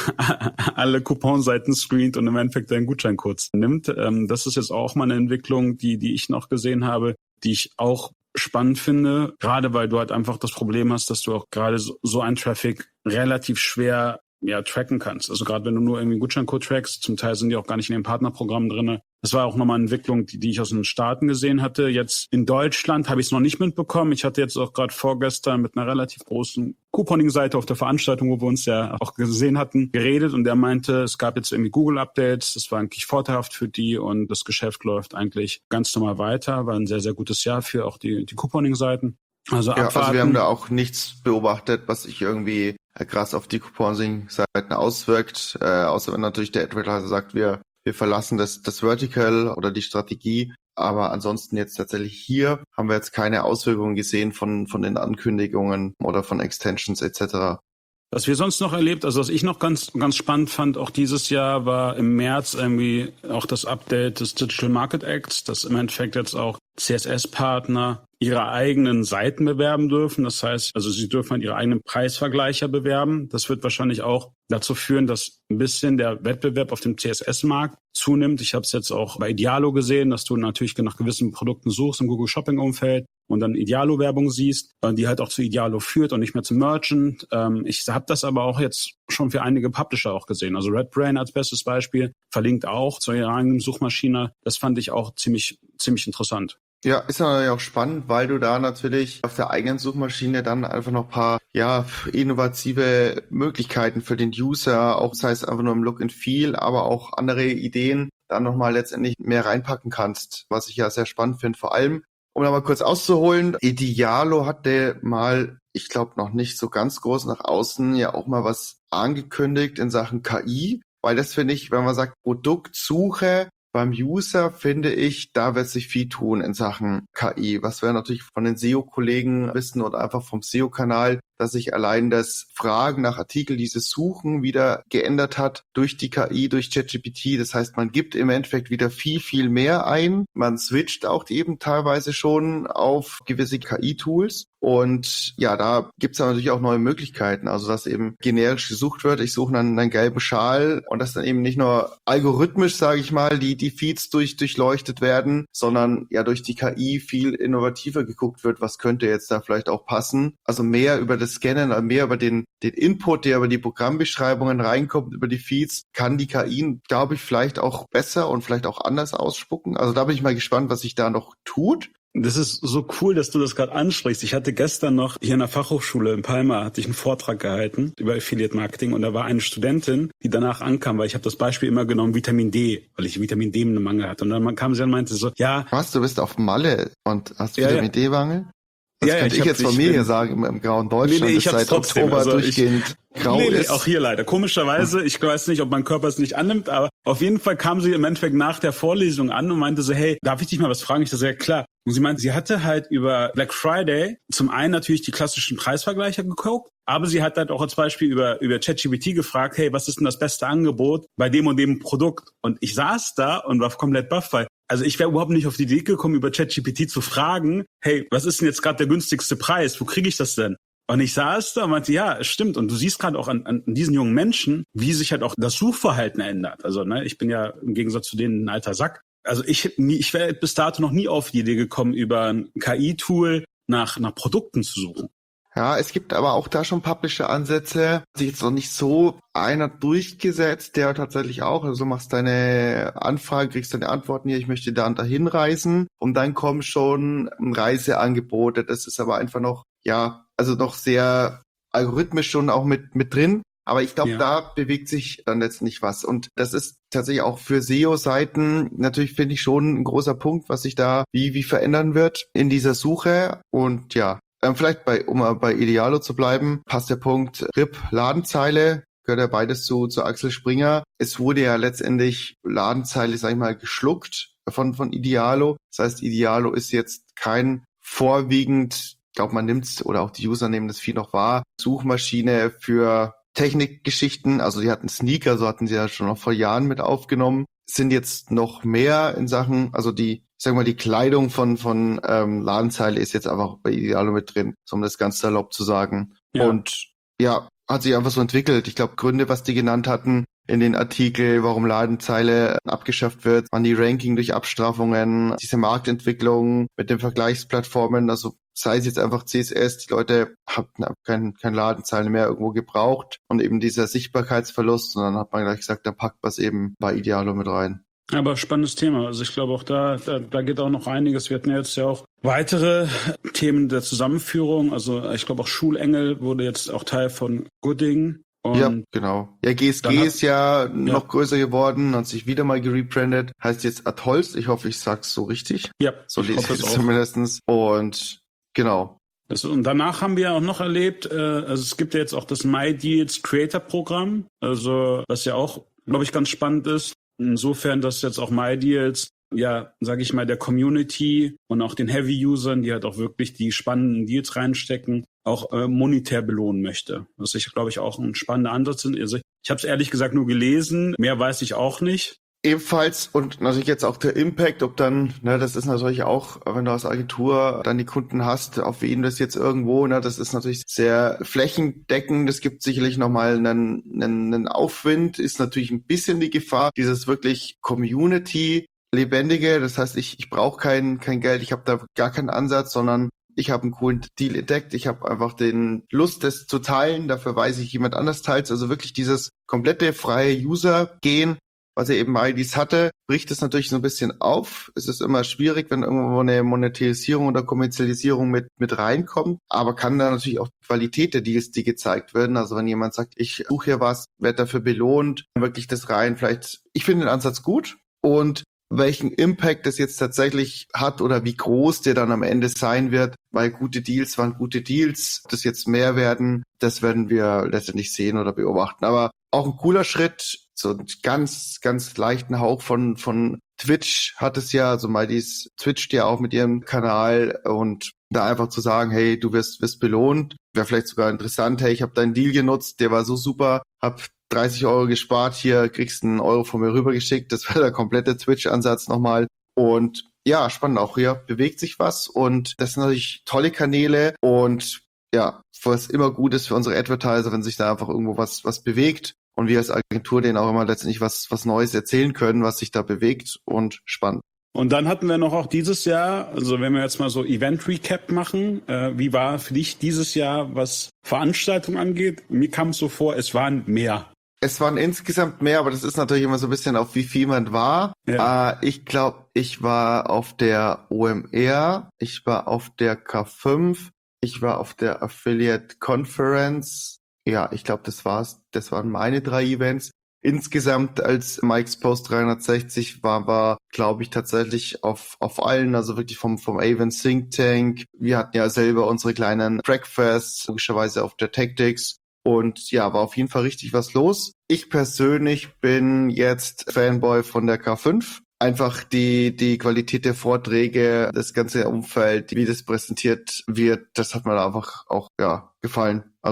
Couponseiten screent und im Endeffekt einen Gutscheincode nimmt. Das ist jetzt auch mal eine Entwicklung, die ich noch gesehen habe, die ich auch spannend finde, gerade weil du halt einfach das Problem hast, dass du auch gerade so einen Traffic relativ schwer tracken kannst. Also gerade wenn du nur irgendwie einen Gutscheincode trackst, zum Teil sind die auch gar nicht in den Partnerprogrammen drin. Das war auch nochmal eine Entwicklung, die ich aus den Staaten gesehen hatte. Jetzt in Deutschland habe ich es noch nicht mitbekommen. Ich hatte jetzt auch gerade vorgestern mit einer relativ großen Couponing-Seite auf der Veranstaltung, wo wir uns ja auch gesehen hatten, geredet und der meinte, es gab jetzt irgendwie Google-Updates, das war eigentlich vorteilhaft für die und das Geschäft läuft eigentlich ganz normal weiter. War ein sehr, sehr gutes Jahr für auch die Couponing-Seiten. Also wir haben da auch nichts beobachtet, was sich irgendwie krass auf die Couponing-Seiten auswirkt, außer wenn natürlich der Advertiser sagt, wir verlassen das Vertical oder die Strategie. Aber ansonsten jetzt tatsächlich hier haben wir jetzt keine Auswirkungen gesehen von den Ankündigungen oder von Extensions etc.
Was wir sonst noch erlebt, also was ich noch ganz, ganz spannend fand, auch dieses Jahr war im März irgendwie auch das Update des Digital Market Acts, dass im Endeffekt jetzt auch CSS-Partner ihre eigenen Seiten bewerben dürfen. Das heißt, also sie dürfen halt ihre eigenen Preisvergleicher bewerben. Das wird wahrscheinlich auch dazu führen, dass ein bisschen der Wettbewerb auf dem CSS-Markt zunimmt. Ich habe es jetzt auch bei Idealo gesehen, dass du natürlich nach gewissen Produkten suchst im Google Shopping-Umfeld und dann Idealo-Werbung siehst, die halt auch zu Idealo führt und nicht mehr zum Merchant. Ich habe das aber auch jetzt schon für einige Publisher auch gesehen. Also RedBrain als bestes Beispiel verlinkt auch zu ihrer eigenen Suchmaschine. Das fand ich auch ziemlich interessant.
Ja, ist natürlich auch spannend, weil du da natürlich auf der eigenen Suchmaschine dann einfach noch ein paar, innovative Möglichkeiten für den User, auch sei es einfach nur im Look and Feel, aber auch andere Ideen dann nochmal letztendlich mehr reinpacken kannst, was ich ja sehr spannend finde. Vor allem, um da mal kurz auszuholen, Idealo hatte mal, ich glaube noch nicht so ganz groß nach außen, ja auch mal was angekündigt in Sachen KI, weil das finde ich, wenn man sagt Produktsuche, beim User finde ich, da wird sich viel tun in Sachen KI. Was wir natürlich von den SEO-Kollegen wissen oder einfach vom SEO-Kanal, dass sich allein das Fragen nach Artikel, dieses Suchen wieder geändert hat durch die KI, durch ChatGPT. Das heißt, man gibt im Endeffekt wieder viel mehr ein. Man switcht auch eben teilweise schon auf gewisse KI-Tools. Und ja, da gibt's dann natürlich auch neue Möglichkeiten. Also, dass eben generisch gesucht wird. Ich suche dann einen gelben Schal und dass dann eben nicht nur algorithmisch, sage ich mal, die Feeds durchleuchtet werden, sondern ja durch die KI viel innovativer geguckt wird, was könnte jetzt da vielleicht auch passen. Also mehr über das Scannen, mehr über den Input, der über die Programmbeschreibungen reinkommt, über die Feeds, kann die KI, glaube ich, vielleicht auch besser und vielleicht auch anders ausspucken. Also da bin ich mal gespannt, was sich da noch tut.
Das ist so cool, dass du das gerade ansprichst. Ich hatte gestern noch hier in der Fachhochschule in Palma hatte ich einen Vortrag gehalten über Affiliate Marketing und da war eine Studentin, die danach ankam, weil ich habe das Beispiel immer genommen, Vitamin D, weil ich Vitamin D einen Mangel hatte. Und dann kam sie und meinte so, ja.
Was, du bist auf Malle und hast Vitamin D-Mangel? Das könnte ich jetzt von mir hier sagen, im grauen Deutschland ist seit Oktober durchgehend grau ist.
Auch hier leider. Komischerweise, ich weiß nicht, ob mein Körper es nicht annimmt, aber auf jeden Fall kam sie im Endeffekt nach der Vorlesung an und meinte so, hey, darf ich dich mal was fragen? Ich so, ja klar. Und sie meinte, sie hatte halt über Black Friday zum einen natürlich die klassischen Preisvergleiche geguckt, aber sie hat halt auch als Beispiel über ChatGPT gefragt, hey, was ist denn das beste Angebot bei dem und dem Produkt? Und ich saß da und war komplett baff, weil Also ich wäre überhaupt nicht auf die Idee gekommen, über ChatGPT zu fragen, hey, was ist denn jetzt gerade der günstigste Preis? Wo kriege ich das denn? Und ich saß da und meinte, ja, es stimmt. Und du siehst gerade auch an diesen jungen Menschen, wie sich halt auch das Suchverhalten ändert. Also ich bin ja im Gegensatz zu denen ein alter Sack. Also ich wäre bis dato noch nie auf die Idee gekommen, über ein KI-Tool nach Produkten zu suchen.
Ja, es gibt aber auch da schon Publisher-Ansätze. Sich jetzt noch nicht so einer durchgesetzt, der tatsächlich auch, also du machst deine Anfrage, kriegst deine Antworten hier, ich möchte da und dahin reisen und dann kommen schon Reiseangebote. Das ist aber einfach noch, ja, also noch sehr algorithmisch schon auch mit drin. Aber ich glaube, da bewegt sich dann letztendlich was. Und das ist tatsächlich auch für SEO-Seiten natürlich, finde ich, schon ein großer Punkt, was sich da wie verändern wird in dieser Suche. Und ja, vielleicht um mal bei Idealo zu bleiben, passt der Punkt RIP Ladenzeile, gehört ja beides zu Axel Springer. Es wurde ja letztendlich Ladenzeile, sag ich mal, geschluckt von Idealo. Das heißt, Idealo ist jetzt kein vorwiegend, ich glaube, man nimmt's oder auch die User nehmen das viel noch wahr, Suchmaschine für Technikgeschichten. Also die hatten Sneaker, so hatten sie ja schon noch vor Jahren mit aufgenommen. Sind jetzt noch mehr in Sachen, also die Kleidung von Ladenzeile ist jetzt einfach bei Idealo mit drin, so um das ganz salopp zu sagen. Ja. Und ja, hat sich einfach so entwickelt. Ich glaube, Gründe, was die genannt hatten in den Artikel, warum Ladenzeile abgeschafft wird, waren die Ranking durch Abstrafungen, diese Marktentwicklung mit den Vergleichsplattformen, also sei es jetzt einfach CSS, die Leute haben kein Ladenzeile mehr irgendwo gebraucht und eben dieser Sichtbarkeitsverlust und dann hat man gleich gesagt, dann packt man es eben bei Idealo mit rein.
Aber spannendes Thema. Also ich glaube auch da geht auch noch einiges. Wir hatten ja jetzt ja auch weitere Themen der Zusammenführung. Also ich glaube auch Schulengel wurde jetzt auch Teil von Gooding. Und
ja, genau. Ja, GSG ist ja noch größer geworden, hat sich wieder mal gerebrandet. Heißt jetzt Atholst. Ich hoffe, ich sag's so richtig.
Ja,
so lese ich es zumindest. Und genau.
Und danach haben wir ja auch noch erlebt, also es gibt ja jetzt auch das MyDeals Creator Programm, also was ja auch, glaube ich, ganz spannend ist. Insofern, dass jetzt auch MyDeals, ja, sage ich mal, der Community und auch den Heavy-Usern, die halt auch wirklich die spannenden Deals reinstecken, auch monetär belohnen möchte. Was ich, glaube ich, auch ein spannender Ansatz ist. Also ich habe es ehrlich gesagt nur gelesen, mehr weiß ich auch nicht.
Ebenfalls und natürlich jetzt auch der Impact, ob dann, das ist natürlich auch, wenn du als Agentur dann die Kunden hast, auf wen das jetzt irgendwo, das ist natürlich sehr flächendeckend. Es gibt sicherlich nochmal einen Aufwind, ist natürlich ein bisschen die Gefahr, dieses wirklich Community lebendige. Das heißt, ich brauche kein Geld, ich habe da gar keinen Ansatz, sondern ich habe einen coolen Deal entdeckt, ich habe einfach den Lust, das zu teilen, dafür weiß ich, jemand anders teilt. Also wirklich dieses komplette freie User-Gehen, was er eben MyDeals hatte, bricht es natürlich so ein bisschen auf. Es ist immer schwierig, wenn irgendwo eine Monetisierung oder Kommerzialisierung mit reinkommt, aber kann da natürlich auch die Qualität der Deals, die gezeigt werden. Also wenn jemand sagt, ich suche hier was, werde dafür belohnt, wirklich das rein, vielleicht, ich finde den Ansatz gut und welchen Impact das jetzt tatsächlich hat oder wie groß der dann am Ende sein wird, weil gute Deals waren gute Deals, das jetzt mehr werden, das werden wir letztendlich sehen oder beobachten. Aber auch ein cooler Schritt, so einen ganz, ganz leichten Hauch von Twitch hat es ja, also MyDeals twitcht ja auch mit ihrem Kanal und da einfach zu sagen, hey, du wirst belohnt, wäre vielleicht sogar interessant, hey, ich habe deinen Deal genutzt, der war so super, hab 30 Euro gespart, hier kriegst du einen Euro von mir rübergeschickt, das wäre der komplette Twitch-Ansatz nochmal und ja, spannend, auch hier bewegt sich was und das sind natürlich tolle Kanäle und ja, was immer gut ist für unsere Advertiser, wenn sich da einfach irgendwo was bewegt und wir als Agentur denen auch immer letztendlich was Neues erzählen können, was sich da bewegt und spannend.
Und dann hatten wir noch auch dieses Jahr, also wenn wir jetzt mal so Event-Recap machen, wie war für dich dieses Jahr, was Veranstaltungen angeht? Mir kam es so vor, es waren mehr.
Es waren insgesamt mehr, aber das ist natürlich immer so ein bisschen auf wie viel man war. Ja. Ich glaube, ich war auf der OMR, ich war auf der K5, ich war auf der Affiliate Conference. Ja, ich glaube, das war's. Das waren meine 3 Events. Insgesamt als Mike's Post 360 waren wir, glaube ich, tatsächlich auf allen, also wirklich vom Avon Think Tank. Wir hatten ja selber unsere kleinen Breakfasts, logischerweise auf der Tactics. Und ja, war auf jeden Fall richtig was los. Ich persönlich bin jetzt Fanboy von der K5. Einfach die Qualität der Vorträge, das ganze Umfeld, wie das präsentiert wird, das hat mir einfach auch gefallen. Also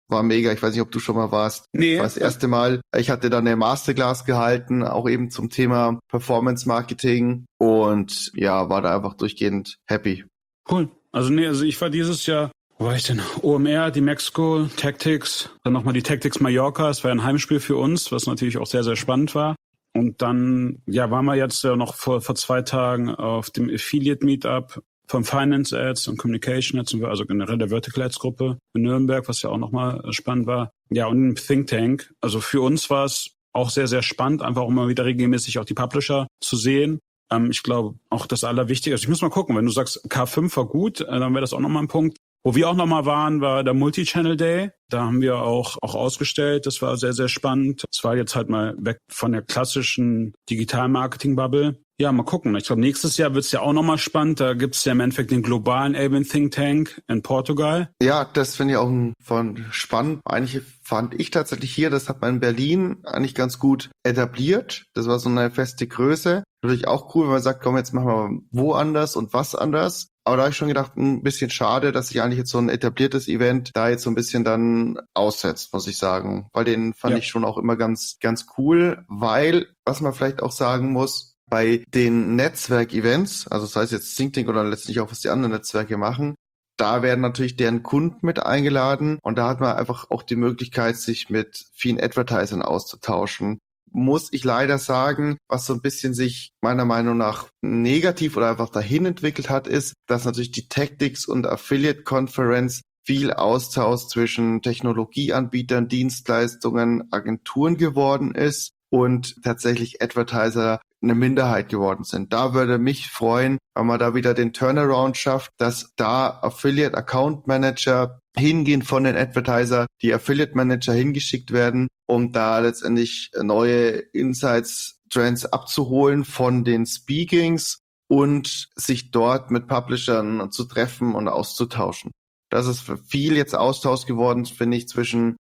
war mega. Ich weiß nicht, ob du schon mal warst.
Nee.
War das erste Mal. Ich hatte da eine Masterclass gehalten, auch eben zum Thema Performance Marketing und ja, war da einfach durchgehend happy.
Cool. Also ich war dieses Jahr, wo war ich denn? OMR, die Mexico, Tactics, dann nochmal die Tactics Mallorca. Es war ein Heimspiel für uns, was natürlich auch sehr, sehr spannend war. Und dann, waren wir jetzt ja noch vor 2 Tagen auf dem Affiliate Meetup vom Finance Ads und Communication Ads, also generell der Vertical Ads Gruppe in Nürnberg, was ja auch nochmal spannend war. Ja, und im Think Tank. Also für uns war es auch sehr, sehr spannend, einfach immer wieder regelmäßig auch die Publisher zu sehen. Ich glaube auch das Allerwichtigste. Also ich muss mal gucken, wenn du sagst, K5 war gut, dann wäre das auch nochmal ein Punkt. Wo wir auch nochmal waren, war der Multi-Channel Day. Da haben wir auch ausgestellt. Das war sehr, sehr spannend. Es war jetzt halt mal weg von der klassischen Digital-Marketing-Bubble. Ja, mal gucken. Ich glaube, nächstes Jahr wird es ja auch nochmal spannend. Da gibt es ja im Endeffekt den globalen Albion Think Tank in Portugal.
Ja, das finde ich auch von spannend. Eigentlich fand ich tatsächlich hier, das hat man in Berlin eigentlich ganz gut etabliert. Das war so eine feste Größe. Natürlich auch cool, wenn man sagt, komm, jetzt machen wir woanders und was anders. Aber da habe ich schon gedacht, ein bisschen schade, dass sich eigentlich jetzt so ein etabliertes Event da jetzt so ein bisschen dann aussetzt, muss ich sagen. Weil den fand ich schon auch immer ganz, ganz cool. Weil, was man vielleicht auch sagen muss, bei den Netzwerk-Events, also sei es jetzt ThinkTank oder letztlich auch, was die anderen Netzwerke machen, da werden natürlich deren Kunden mit eingeladen und da hat man einfach auch die Möglichkeit, sich mit vielen Advertisern auszutauschen. Muss ich leider sagen, was so ein bisschen sich meiner Meinung nach negativ oder einfach dahin entwickelt hat, ist, dass natürlich die Tactics und Affiliate Conference viel Austausch zwischen Technologieanbietern, Dienstleistungen, Agenturen geworden ist und tatsächlich Advertiser eine Minderheit geworden sind. Da würde mich freuen, wenn man da wieder den Turnaround schafft, dass da Affiliate Account Manager hingehen von den Advertiser, die Affiliate Manager hingeschickt werden, um da letztendlich neue Insights, Trends abzuholen von den Speakings und sich dort mit Publishern zu treffen und auszutauschen. Das ist viel jetzt Austausch geworden, finde ich, zwischen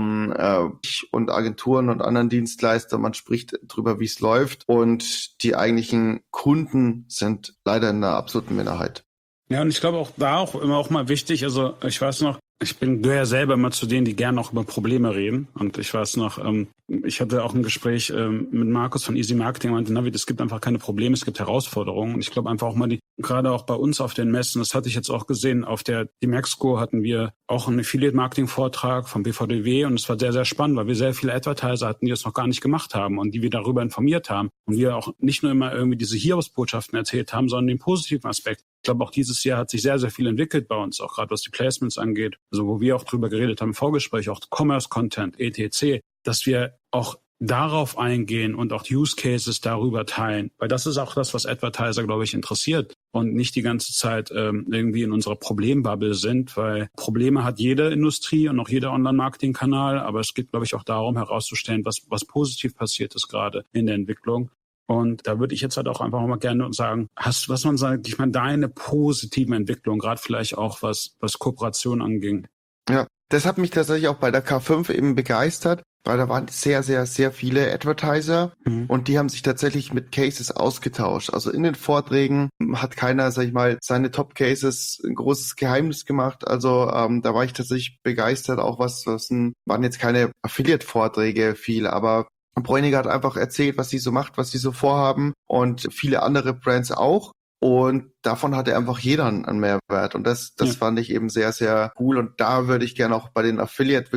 ich und Agenturen und anderen Dienstleistern. Man spricht drüber, wie es läuft und die eigentlichen Kunden sind leider in einer absoluten Minderheit.
Ja, und ich glaube auch da immer mal wichtig, also ich weiß noch, ich gehöre ja selber immer zu denen, die gerne auch über Probleme reden. Und ich weiß noch, ich hatte auch ein Gespräch mit Markus von Easy Marketing, meinte, Navid, es gibt einfach keine Probleme, es gibt Herausforderungen. Und ich glaube einfach auch mal gerade auch bei uns auf den Messen, das hatte ich jetzt auch gesehen, auf der Dimexco hatten wir auch einen Affiliate-Marketing-Vortrag vom BVDW und es war sehr, sehr spannend, weil wir sehr viele Advertiser hatten, die das noch gar nicht gemacht haben und die wir darüber informiert haben. Und wir auch nicht nur immer irgendwie diese Heroes-Botschaften erzählt haben, sondern den positiven Aspekt. Ich glaube, auch dieses Jahr hat sich sehr, sehr viel entwickelt bei uns, auch gerade was die Placements angeht. Also wo wir auch drüber geredet haben im Vorgespräch, auch Commerce-Content, etc., dass wir auch darauf eingehen und auch Use Cases darüber teilen. Weil das ist auch das, was Advertiser, glaube ich, interessiert und nicht die ganze Zeit irgendwie in unserer Problembubble sind, weil Probleme hat jede Industrie und auch jeder Online-Marketing-Kanal, aber es geht, glaube ich, auch darum herauszustellen, was positiv passiert ist gerade in der Entwicklung. Und da würde ich jetzt halt auch einfach mal gerne sagen, was man sagt, ich meine, deine positiven Entwicklungen, gerade vielleicht auch was Kooperation anging.
Ja, das hat mich tatsächlich auch bei der K5 eben begeistert, weil da waren sehr, sehr, sehr viele Advertiser und die haben sich tatsächlich mit Cases ausgetauscht. Also in den Vorträgen hat keiner, sag ich mal, seine Top-Cases ein großes Geheimnis gemacht. Also da war ich tatsächlich begeistert, auch waren jetzt keine Affiliate-Vorträge viel, aber Bräuniger hat einfach erzählt, was sie so macht, was sie so vorhaben und viele andere Brands auch. Und davon hatte einfach jeder einen Mehrwert. Und das fand ich eben sehr, sehr cool. Und da würde ich gerne auch bei den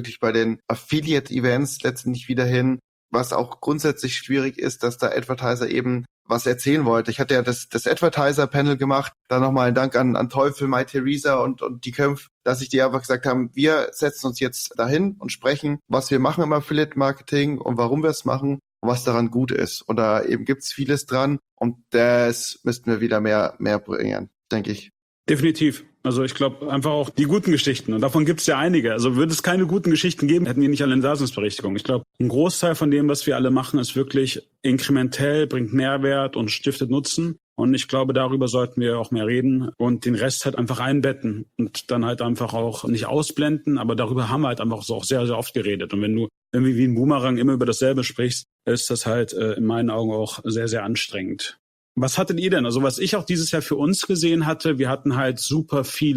Affiliate-Events letztendlich wieder hin. Was auch grundsätzlich schwierig ist, dass der Advertiser eben was erzählen wollte. Ich hatte ja das Advertiser-Panel gemacht. Da nochmal ein Dank an Teufel, Mai Theresa und die Kämpf, dass ich die einfach gesagt haben, wir setzen uns jetzt dahin und sprechen, was wir machen im Affiliate-Marketing und warum wir es machen und was daran gut ist. Und da eben gibt's vieles dran und das müssten wir wieder mehr bringen, denke ich.
Definitiv. Also ich glaube einfach auch die guten Geschichten. Und davon gibt es ja einige. Also würde es keine guten Geschichten geben, hätten wir nicht alle eine Daseinsberechtigung. Ich glaube, ein Großteil von dem, was wir alle machen, ist wirklich inkrementell, bringt Mehrwert und stiftet Nutzen. Und ich glaube, darüber sollten wir auch mehr reden und den Rest halt einfach einbetten und dann halt einfach auch nicht ausblenden. Aber darüber haben wir halt einfach so auch sehr, sehr oft geredet. Und wenn du irgendwie wie ein Boomerang immer über dasselbe sprichst, ist das halt in meinen Augen auch sehr, sehr anstrengend. Was hattet ihr denn? Also was ich auch dieses Jahr für uns gesehen hatte, wir hatten halt super viele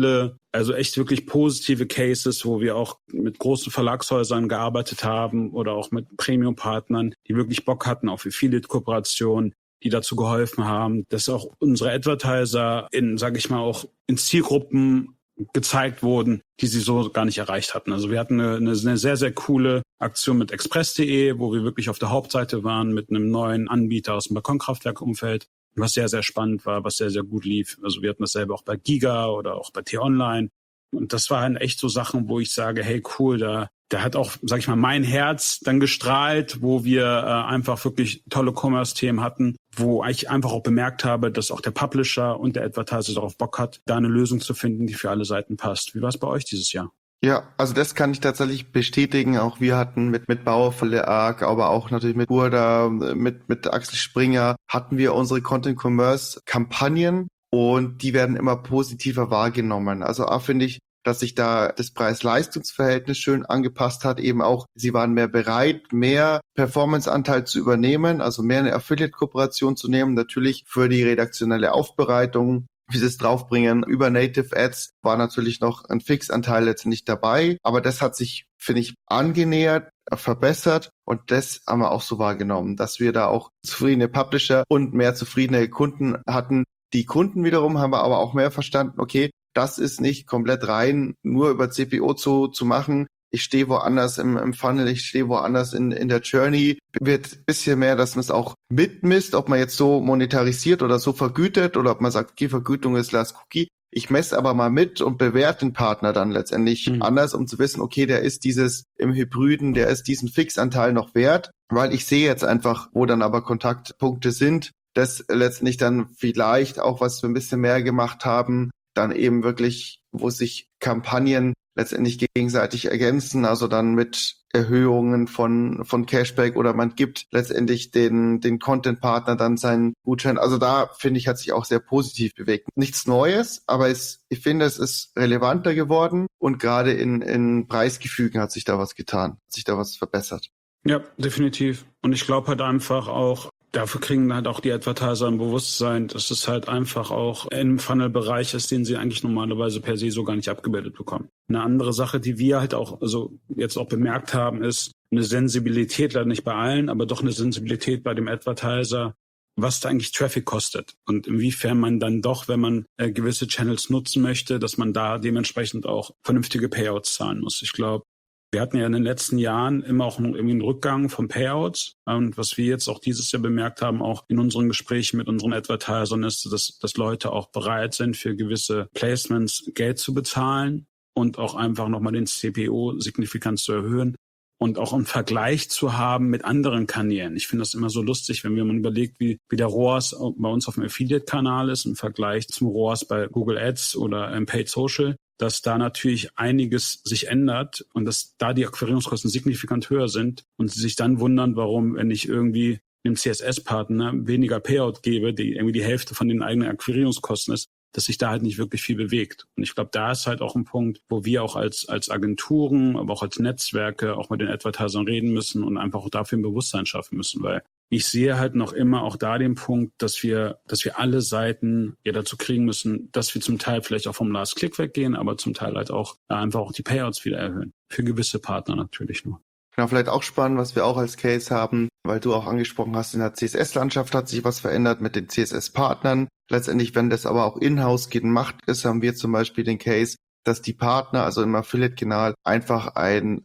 Also echt wirklich positive Cases, wo wir auch mit großen Verlagshäusern gearbeitet haben oder auch mit Premium-Partnern, die wirklich Bock hatten auf Affiliate-Kooperationen, die dazu geholfen haben, dass auch unsere Advertiser sage ich mal, auch in Zielgruppen gezeigt wurden, die sie so gar nicht erreicht hatten. Also wir hatten eine sehr, sehr coole Aktion mit express.de, wo wir wirklich auf der Hauptseite waren mit einem neuen Anbieter aus dem Balkonkraftwerkumfeld, was sehr, sehr spannend war, was sehr, sehr gut lief. Also wir hatten dasselbe auch bei Giga oder auch bei T-Online. Und das waren echt so Sachen, wo ich sage, hey cool, da hat auch, sag ich mal, mein Herz dann gestrahlt, wo wir einfach wirklich tolle Commerce-Themen hatten, wo ich einfach auch bemerkt habe, dass auch der Publisher und der Advertiser darauf Bock hat, da eine Lösung zu finden, die für alle Seiten passt. Wie war es bei euch dieses Jahr?
Ja, also das kann ich tatsächlich bestätigen. Auch wir hatten mit Bauerfalle Arc, aber auch natürlich mit Burda, mit Axel Springer, hatten wir unsere Content-Commerce-Kampagnen und die werden immer positiver wahrgenommen. Also auch finde ich, dass sich da das Preis-Leistungs-Verhältnis schön angepasst hat. Eben auch, sie waren mehr bereit, mehr Performance-Anteil zu übernehmen, also mehr eine Affiliate-Kooperation zu nehmen. Natürlich für die redaktionelle Aufbereitung, wie sie es draufbringen, über Native Ads war natürlich noch ein Fixanteil letztendlich dabei. Aber das hat sich, finde ich, angenähert, verbessert und das haben wir auch so wahrgenommen, dass wir da auch zufriedene Publisher und mehr zufriedene Kunden hatten. Die Kunden wiederum haben wir aber auch mehr verstanden, okay, das ist nicht komplett rein nur über CPO zu machen. Ich stehe woanders im Funnel, ich stehe woanders in der Journey. Wird ein bisschen mehr, dass man es auch mitmisst, ob man jetzt so monetarisiert oder so vergütet oder ob man sagt, okay, Vergütung ist Last Cookie. Ich messe aber mal mit und bewerte den Partner dann letztendlich anders, um zu wissen, okay, der ist dieses im Hybriden, der ist diesen Fixanteil noch wert, weil ich sehe jetzt einfach, wo dann aber Kontaktpunkte sind, das letztendlich dann vielleicht auch, was wir ein bisschen mehr gemacht haben, dann eben wirklich, wo sich Kampagnen letztendlich gegenseitig ergänzen, also dann mit Erhöhungen von Cashback oder man gibt letztendlich den Content-Partner dann seinen Gutschein. Also da, finde ich, hat sich auch sehr positiv bewegt. Nichts Neues, aber ich finde, es ist relevanter geworden und gerade in Preisgefügen hat sich da was getan, hat sich da was verbessert.
Ja, definitiv. Und ich glaube halt einfach auch, dafür kriegen halt auch die Advertiser ein Bewusstsein, dass es halt einfach auch im Funnel-Bereich ist, den sie eigentlich normalerweise per se so gar nicht abgebildet bekommen. Eine andere Sache, die wir halt auch jetzt auch bemerkt haben, ist eine Sensibilität, leider nicht bei allen, aber doch eine Sensibilität bei dem Advertiser, was da eigentlich Traffic kostet und inwiefern man dann doch, wenn man gewisse Channels nutzen möchte, dass man da dementsprechend auch vernünftige Payouts zahlen muss. Ich glaube, wir hatten ja in den letzten Jahren immer auch irgendwie einen Rückgang von Payouts. Und was wir jetzt auch dieses Jahr bemerkt haben, auch in unseren Gesprächen mit unseren Advertisern, ist, dass Leute auch bereit sind, für gewisse Placements Geld zu bezahlen und auch einfach nochmal den CPO signifikant zu erhöhen und auch einen Vergleich zu haben mit anderen Kanälen. Ich finde das immer so lustig, wenn man überlegt, wie der ROAS bei uns auf dem Affiliate-Kanal ist im Vergleich zum ROAS bei Google Ads oder Paid Social, dass da natürlich einiges sich ändert und dass da die Akquirierungskosten signifikant höher sind und sie sich dann wundern, warum, wenn ich irgendwie dem CSS-Partner weniger Payout gebe, die irgendwie die Hälfte von den eigenen Akquirierungskosten ist, dass sich da halt nicht wirklich viel bewegt. Und ich glaube, da ist halt auch ein Punkt, wo wir auch als Agenturen, aber auch als Netzwerke auch mit den Advertisern reden müssen und einfach auch dafür ein Bewusstsein schaffen müssen, weil ich sehe halt noch immer auch da den Punkt, dass wir alle Seiten ja dazu kriegen müssen, dass wir zum Teil vielleicht auch vom Last Click weggehen, aber zum Teil halt auch einfach auch die Payouts wieder erhöhen. Für gewisse Partner natürlich nur.
Genau, vielleicht auch spannend, was wir auch als Case haben, weil du auch angesprochen hast, in der CSS-Landschaft hat sich was verändert mit den CSS-Partnern. Letztendlich, wenn das aber auch in-house geht und macht ist, haben wir zum Beispiel den Case, dass die Partner, also im Affiliate-Kanal, einfach ein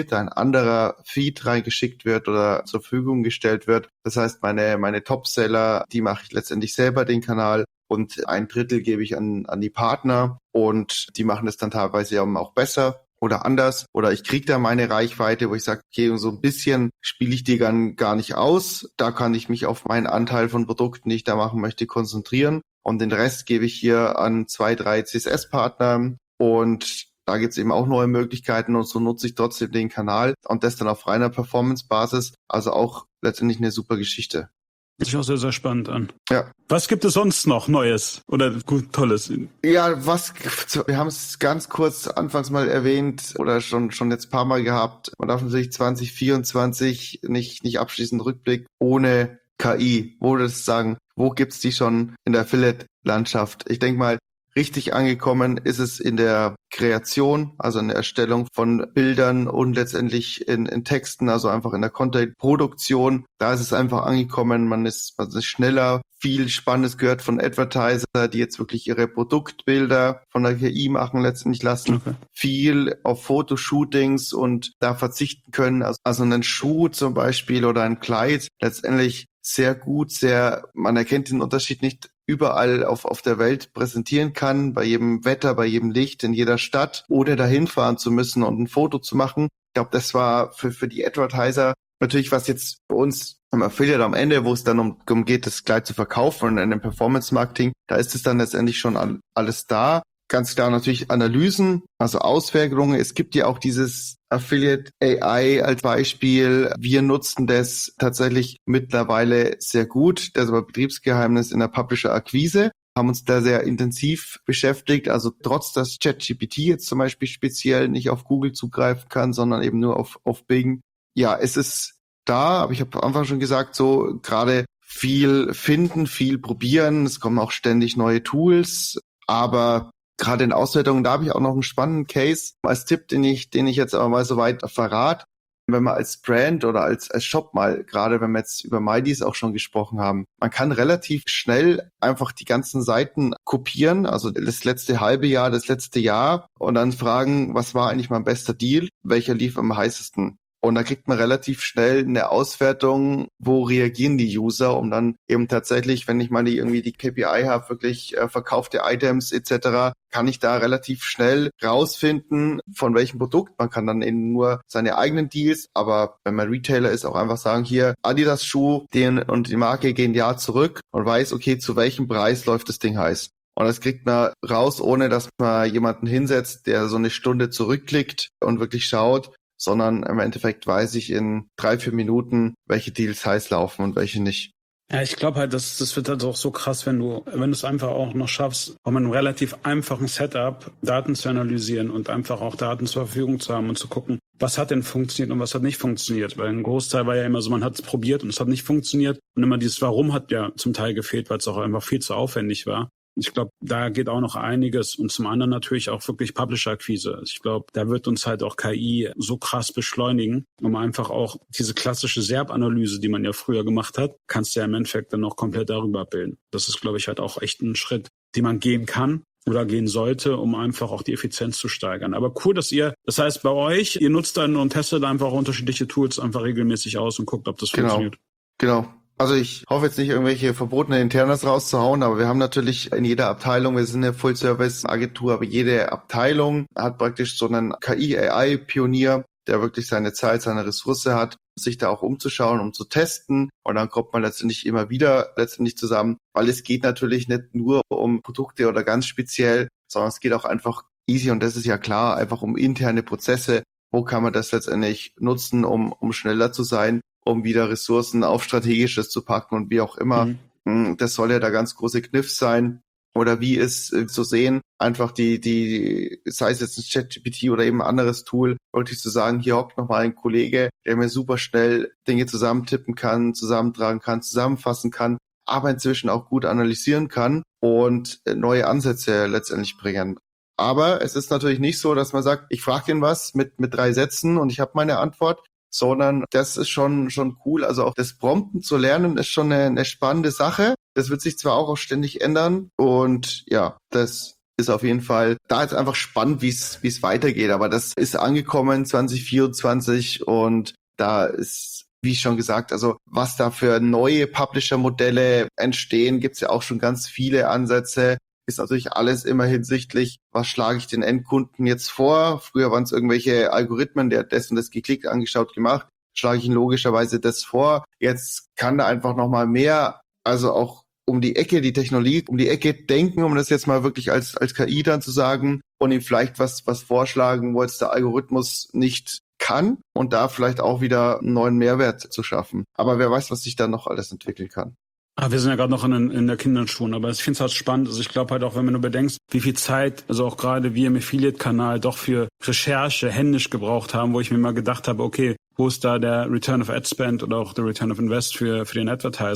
anderer Feed reingeschickt wird oder zur Verfügung gestellt wird. Das heißt, meine Top-Seller, die mache ich letztendlich selber den Kanal und 1/3 gebe ich an die Partner und die machen das dann teilweise auch besser oder anders. Oder ich kriege da meine Reichweite, wo ich sage, okay, so ein bisschen spiele ich die gar nicht aus. Da kann ich mich auf meinen Anteil von Produkten, die ich da machen möchte, konzentrieren. Und den Rest gebe ich hier an 2, 3 CSS-Partner. Und da gibt's eben auch neue Möglichkeiten und so nutze ich trotzdem den Kanal und das dann auf reiner Performance-Basis. Also auch letztendlich eine super Geschichte.
Hört sich auch sehr, sehr spannend an.
Ja.
Was gibt es sonst noch Neues oder gut Tolles?
Ja, wir haben es ganz kurz anfangs mal erwähnt oder schon jetzt ein paar Mal gehabt. Man darf natürlich 2024 nicht abschließend Rückblick ohne KI. Wo gibt's die schon in der Affiliate-Landschaft? Ich denke mal, richtig angekommen ist es in der Kreation, also in der Erstellung von Bildern und letztendlich in Texten, also einfach in der Content-Produktion. Da ist es einfach angekommen, man ist schneller, viel Spannendes gehört von Advertiser, die jetzt wirklich ihre Produktbilder von der KI machen letztendlich lassen, viel auf Fotoshootings und da verzichten können. Also einen Schuh zum Beispiel oder ein Kleid letztendlich sehr gut, man erkennt den Unterschied nicht überall auf der Welt präsentieren kann, bei jedem Wetter, bei jedem Licht, in jeder Stadt, ohne dahin fahren zu müssen und ein Foto zu machen. Ich glaube, das war für die Advertiser natürlich, was jetzt für uns am Affiliate am Ende, wo es dann um geht, das Kleid zu verkaufen und in dem Performance-Marketing, da ist es dann letztendlich schon alles da. Ganz klar natürlich Analysen, also Auswertungen. Es gibt ja auch dieses Affiliate AI als Beispiel. Wir nutzen das tatsächlich mittlerweile sehr gut. Das ist aber Betriebsgeheimnis in der Publisher-Akquise. Haben uns da sehr intensiv beschäftigt. Also trotz, dass ChatGPT jetzt zum Beispiel speziell nicht auf Google zugreifen kann, sondern eben nur auf Bing. Ja, es ist da, aber ich habe am Anfang schon gesagt, so gerade viel finden, viel probieren. Es kommen auch ständig neue Tools, aber gerade in Auswertungen, da habe ich auch noch einen spannenden Case als Tipp, den ich jetzt aber mal soweit verrate. Wenn man als Brand oder als Shop mal, gerade wenn wir jetzt über MyDeals auch schon gesprochen haben, man kann relativ schnell einfach die ganzen Seiten kopieren, also das letzte halbe Jahr, das letzte Jahr und dann fragen, was war eigentlich mein bester Deal, welcher lief am heißesten? Und da kriegt man relativ schnell eine Auswertung, wo reagieren die User, um dann eben tatsächlich, wenn ich mal die KPI habe, wirklich verkaufte Items etc., kann ich da relativ schnell rausfinden, von welchem Produkt. Man kann dann eben nur seine eigenen Deals, aber wenn man Retailer ist, auch einfach sagen, hier Adidas Schuh, den und die Marke gehen Jahr zurück und weiß, okay, zu welchem Preis läuft das Ding heiß. Und das kriegt man raus, ohne dass man jemanden hinsetzt, der so eine Stunde zurückklickt und wirklich schaut, sondern im Endeffekt weiß ich in 3-4 Minuten, welche Deals heiß laufen und welche nicht.
Ja, ich glaube halt, das wird halt auch so krass, wenn du es einfach auch noch schaffst, auch mit einem relativ einfachen Setup Daten zu analysieren und einfach auch Daten zur Verfügung zu haben und zu gucken, was hat denn funktioniert und was hat nicht funktioniert. Weil ein Großteil war ja immer so, man hat es probiert und es hat nicht funktioniert. Und immer dieses Warum hat ja zum Teil gefehlt, weil es auch einfach viel zu aufwendig war. Ich glaube, da geht auch noch einiges und zum anderen natürlich auch wirklich Publisher-Akquise. Also ich glaube, da wird uns halt auch KI so krass beschleunigen, um einfach auch diese klassische SERP-Analyse, die man ja früher gemacht hat, kannst du ja im Endeffekt dann noch komplett darüber abbilden. Das ist, glaube ich, halt auch echt ein Schritt, den man gehen kann oder gehen sollte, um einfach auch die Effizienz zu steigern. Aber cool, dass das heißt bei euch, ihr nutzt dann und testet einfach unterschiedliche Tools einfach regelmäßig aus und guckt, ob das funktioniert.
Genau. Also ich hoffe jetzt nicht, irgendwelche verbotene Internas rauszuhauen, aber wir haben natürlich in jeder Abteilung, wir sind eine Full-Service-Agentur, aber jede Abteilung hat praktisch so einen KI-AI-Pionier, der wirklich seine Zeit, seine Ressource hat, sich da auch umzuschauen, um zu testen. Und dann kommt man letztendlich immer wieder zusammen, weil es geht natürlich nicht nur um Produkte oder ganz speziell, sondern es geht auch einfach easy, und das ist ja klar, einfach um interne Prozesse. Wo kann man das letztendlich nutzen, um schneller zu sein, um wieder Ressourcen auf Strategisches zu packen und wie auch immer. Das soll ja der ganz große Kniff sein. Oder wie ist zu sehen, einfach sei es jetzt ein ChatGPT oder eben ein anderes Tool, wirklich zu sagen, hier hockt nochmal ein Kollege, der mir super schnell Dinge zusammentippen kann, zusammentragen kann, zusammenfassen kann, aber inzwischen auch gut analysieren kann und neue Ansätze letztendlich bringen. Aber es ist natürlich nicht so, dass man sagt, ich frage ihn was mit 3 Sätzen und ich habe meine Antwort, sondern das ist schon cool. Also auch das Prompten zu lernen ist schon eine spannende Sache. Das wird sich zwar auch ständig ändern und ja, das ist auf jeden Fall, da ist einfach spannend, wie es weitergeht. Aber das ist angekommen 2024 und da ist, wie schon gesagt, also was da für neue Publisher-Modelle entstehen, gibt's ja auch schon ganz viele Ansätze. Ist natürlich alles immer hinsichtlich, was schlage ich den Endkunden jetzt vor? Früher waren es irgendwelche Algorithmen, der hat das und das geklickt, angeschaut, gemacht. Schlage ich ihm logischerweise das vor. Jetzt kann da einfach nochmal mehr, also auch um die Ecke, die Technologie, um die Ecke denken, um das jetzt mal wirklich als KI dann zu sagen und ihm vielleicht was vorschlagen, wo jetzt der Algorithmus nicht kann und da vielleicht auch wieder einen neuen Mehrwert zu schaffen. Aber wer weiß, was sich da noch alles entwickeln kann.
Wir sind ja gerade noch in der Kinderschuhen, aber ich finde es halt spannend. Also ich glaube halt auch, wenn man nur bedenkst, wie viel Zeit, also auch gerade wir im Affiliate-Kanal doch für Recherche händisch gebraucht haben, wo ich mir mal gedacht habe, okay, wo ist da der Return of Ad Spend oder auch der Return of Invest für den Advertiser?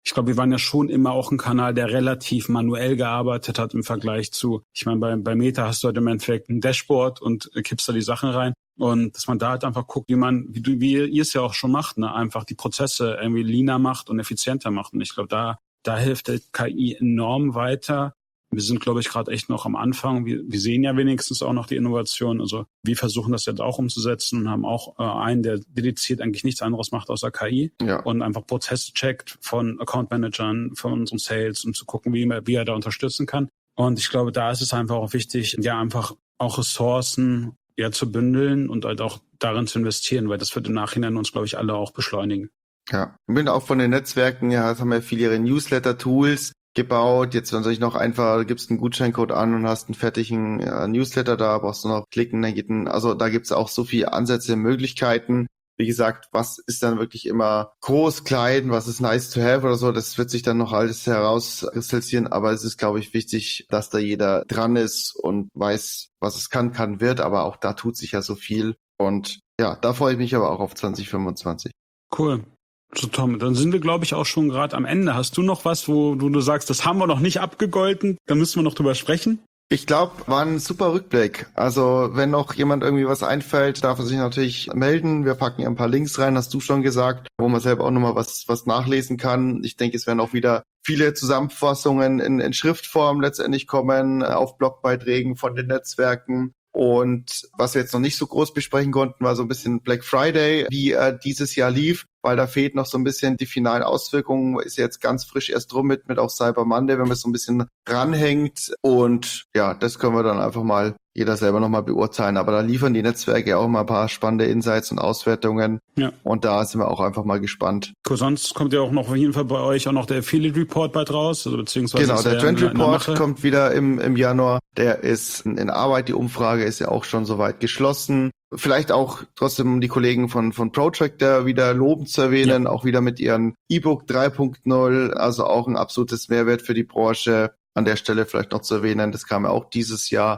Ich glaube, wir waren ja schon immer auch ein Kanal, der relativ manuell gearbeitet hat im Vergleich zu, ich meine, bei Meta hast du halt im Endeffekt ein Dashboard und kippst da die Sachen rein. Und dass man da halt einfach guckt, wie ihr es ja auch schon macht, ne, einfach die Prozesse irgendwie leaner macht und effizienter macht. Und ich glaube, da hilft der KI enorm weiter. Wir sind, glaube ich, gerade echt noch am Anfang. Wir sehen ja wenigstens auch noch die Innovation. Also wir versuchen das jetzt auch umzusetzen und haben auch einen, der dediziert eigentlich nichts anderes macht außer KI und einfach Prozesse checkt von Account-Managern, von unserem Sales, um zu gucken, wie er da unterstützen kann. Und ich glaube, da ist es einfach auch wichtig, ja, einfach auch Ressourcen zu bündeln und halt auch darin zu investieren, weil das wird im Nachhinein uns, glaube ich, alle auch beschleunigen.
Ja, ich bin auch von den Netzwerken, ja, haben ja viele ihre Newsletter-Tools gebaut. Jetzt natürlich noch einfach, gibst einen Gutscheincode an und hast einen fertigen Newsletter da, brauchst du noch klicken, dann geht also da gibt's auch so viele Ansätze, Möglichkeiten. Wie gesagt, was ist dann wirklich immer groß, klein, was ist nice to have oder so, das wird sich dann noch alles herauskristallisieren, aber es ist, glaube ich, wichtig, dass da jeder dran ist und weiß, was es kann, wird, aber auch da tut sich ja so viel und ja, da freue ich mich aber auch auf 2025.
Cool. So, Tom, dann sind wir, glaube ich, auch schon gerade am Ende. Hast du noch was, wo du sagst, das haben wir noch nicht abgegolten, da müssen wir noch drüber sprechen?
Ich glaube, war ein super Rückblick. Also wenn noch jemand irgendwie was einfällt, darf er sich natürlich melden. Wir packen ja ein paar Links rein, hast du schon gesagt, wo man selber auch nochmal was nachlesen kann. Ich denke, es werden auch wieder viele Zusammenfassungen in Schriftform letztendlich kommen, auf Blogbeiträgen von den Netzwerken. Und was wir jetzt noch nicht so groß besprechen konnten, war so ein bisschen Black Friday, wie er dieses Jahr lief, weil da fehlt noch so ein bisschen die finalen Auswirkungen, ist jetzt ganz frisch erst drum mit auch Cyber Monday, wenn man es so ein bisschen ranhängt. Und ja, das können wir dann einfach mal jeder selber nochmal beurteilen. Aber da liefern die Netzwerke auch mal ein paar spannende Insights und Auswertungen. Ja. Und da sind wir auch einfach mal gespannt.
Cool, sonst kommt ja auch noch auf jeden Fall bei euch auch noch der Affiliate Report bald raus. Also beziehungsweise
genau, der Trend Report kommt wieder im Januar. Der ist in Arbeit. Die Umfrage ist ja auch schon soweit geschlossen. Vielleicht auch trotzdem die Kollegen von Protractor wieder lobend zu erwähnen, auch wieder mit ihren E-Book 3.0, also auch ein absolutes Mehrwert für die Branche. An der Stelle vielleicht noch zu erwähnen, das kam ja auch dieses Jahr.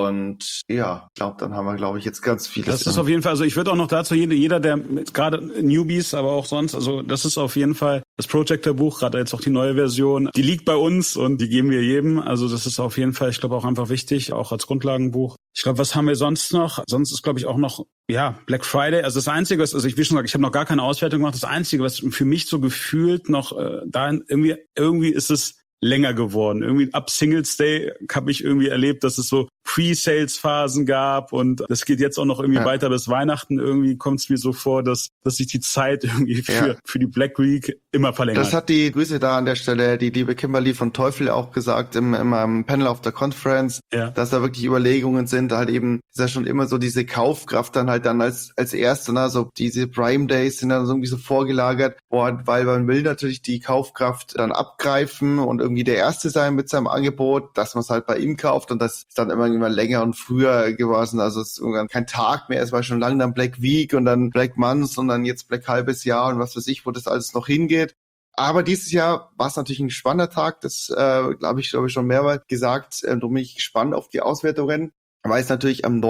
Und ja, ich glaube, dann haben wir, glaube ich, jetzt ganz vieles.
Das ist auf jeden Fall, also ich würde auch noch dazu, jeder, der gerade Newbies, aber auch sonst, also das ist auf jeden Fall das Projector-Buch, gerade jetzt auch die neue Version, die liegt bei uns und die geben wir jedem. Also das ist auf jeden Fall, ich glaube, auch einfach wichtig, auch als Grundlagenbuch. Ich glaube, was haben wir sonst noch? Sonst ist, glaube ich, auch noch, Black Friday. Also das Einzige, also ich will schon sagen, ich habe noch gar keine Auswertung gemacht. Das Einzige, was für mich so gefühlt noch irgendwie ist es länger geworden. Irgendwie ab Singles Day habe ich irgendwie erlebt, dass es so Pre-Sales-Phasen gab und das geht jetzt auch noch irgendwie weiter bis Weihnachten. Irgendwie kommt es mir so vor, dass sich die Zeit irgendwie für die Black Week immer verlängert.
Das hat die Grüße da an der Stelle, die liebe Kimberly von Teufel auch gesagt im Panel auf der Conference, dass da wirklich Überlegungen sind, halt eben, ist ja schon immer so diese Kaufkraft dann halt dann als erste, ne? Also diese Prime Days sind dann so irgendwie so vorgelagert, weil man will natürlich die Kaufkraft dann abgreifen und irgendwie der Erste sein mit seinem Angebot, dass man es halt bei ihm kauft und das ist dann immer länger und früher gewesen, also es ist irgendwann kein Tag mehr, es war schon lange dann Black Week und dann Black Month und dann jetzt Black halbes Jahr und was weiß ich, wo das alles noch hingeht. Aber dieses Jahr war es natürlich ein spannender Tag, das habe ich schon mehrmals gesagt, darum bin ich gespannt auf die Auswertungen, weil es natürlich am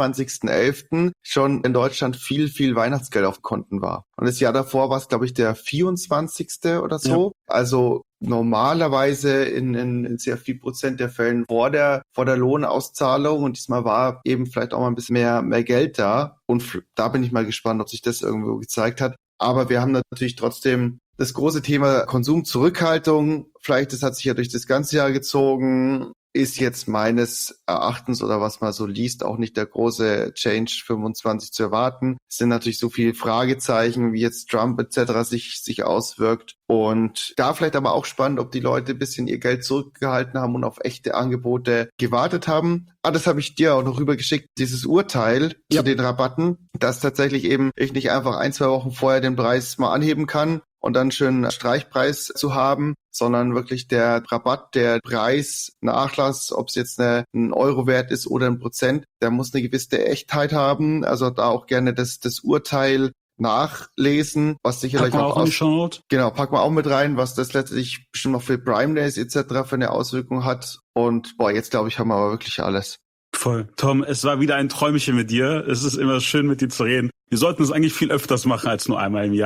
29.11. schon in Deutschland viel Weihnachtsgeld auf Konten war. Und das Jahr davor war es, glaube ich, der 24. oder so. Ja. Also normalerweise in sehr viel Prozent der Fällen vor der Lohnauszahlung und diesmal war eben vielleicht auch mal ein bisschen mehr Geld da. Und da bin ich mal gespannt, ob sich das irgendwo gezeigt hat. Aber wir haben natürlich trotzdem das große Thema Konsumzurückhaltung. Vielleicht, das hat sich ja durch das ganze Jahr gezogen. Ist jetzt meines Erachtens oder was man so liest, auch nicht der große Change 25 zu erwarten. Es sind natürlich so viele Fragezeichen, wie jetzt Trump etc. sich auswirkt. Und da vielleicht aber auch spannend, ob die Leute ein bisschen ihr Geld zurückgehalten haben und auf echte Angebote gewartet haben. Das habe ich dir auch noch rübergeschickt, dieses Urteil zu den Rabatten, dass tatsächlich eben ich nicht einfach 1-2 Wochen vorher den Preis mal anheben kann und dann schön Streichpreis zu haben, sondern wirklich der Rabatt, der Preisnachlass, ob es jetzt ein Euro wert ist oder 1%, der muss eine gewisse Echtheit haben. Also da auch gerne das Urteil nachlesen, was sicherlich
auch in die Shownote.
Genau, packen wir auch mit rein, was das letztlich bestimmt noch für Prime Days etc. für eine Auswirkung hat. Und jetzt glaube ich, haben wir aber wirklich alles.
Voll. Tom, es war wieder ein Träumchen mit dir. Es ist immer schön, mit dir zu reden. Wir sollten es eigentlich viel öfters machen als nur einmal im Jahr.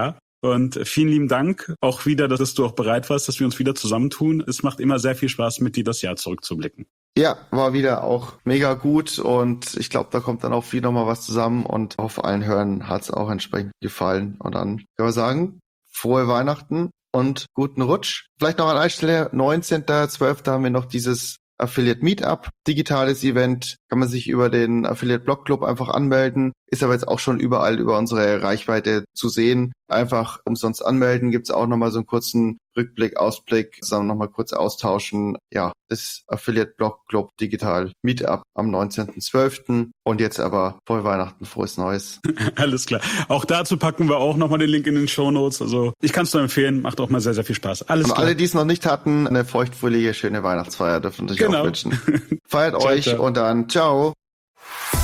Und vielen lieben Dank auch wieder, dass du auch bereit warst, dass wir uns wieder zusammentun. Es macht immer sehr viel Spaß, mit dir das Jahr zurückzublicken.
Ja, war wieder auch mega gut und ich glaube, da kommt dann auch viel nochmal was zusammen und auf allen Hörern hat es auch entsprechend gefallen. Und dann können wir sagen, frohe Weihnachten und guten Rutsch. Vielleicht noch an einer Stelle, 19.12. haben wir noch dieses Affiliate Meetup, digitales Event, kann man sich über den Affiliate Blog Club einfach anmelden, ist aber jetzt auch schon überall über unsere Reichweite zu sehen. Einfach umsonst anmelden, gibt's auch nochmal so einen kurzen Rückblick, Ausblick, zusammen nochmal kurz austauschen. Ja, das Affiliate Blog Club Digital Meetup am 19.12. Und jetzt aber frohe Weihnachten, frohes Neues.
Alles klar. Auch dazu packen wir auch nochmal den Link in den Shownotes. Also ich kann es nur empfehlen, macht auch mal sehr, sehr viel Spaß. Alles klar.
Und alle, die es noch nicht hatten, eine feuchtfröhliche, schöne Weihnachtsfeier dürfen sich auch wünschen. Feiert euch und dann ciao.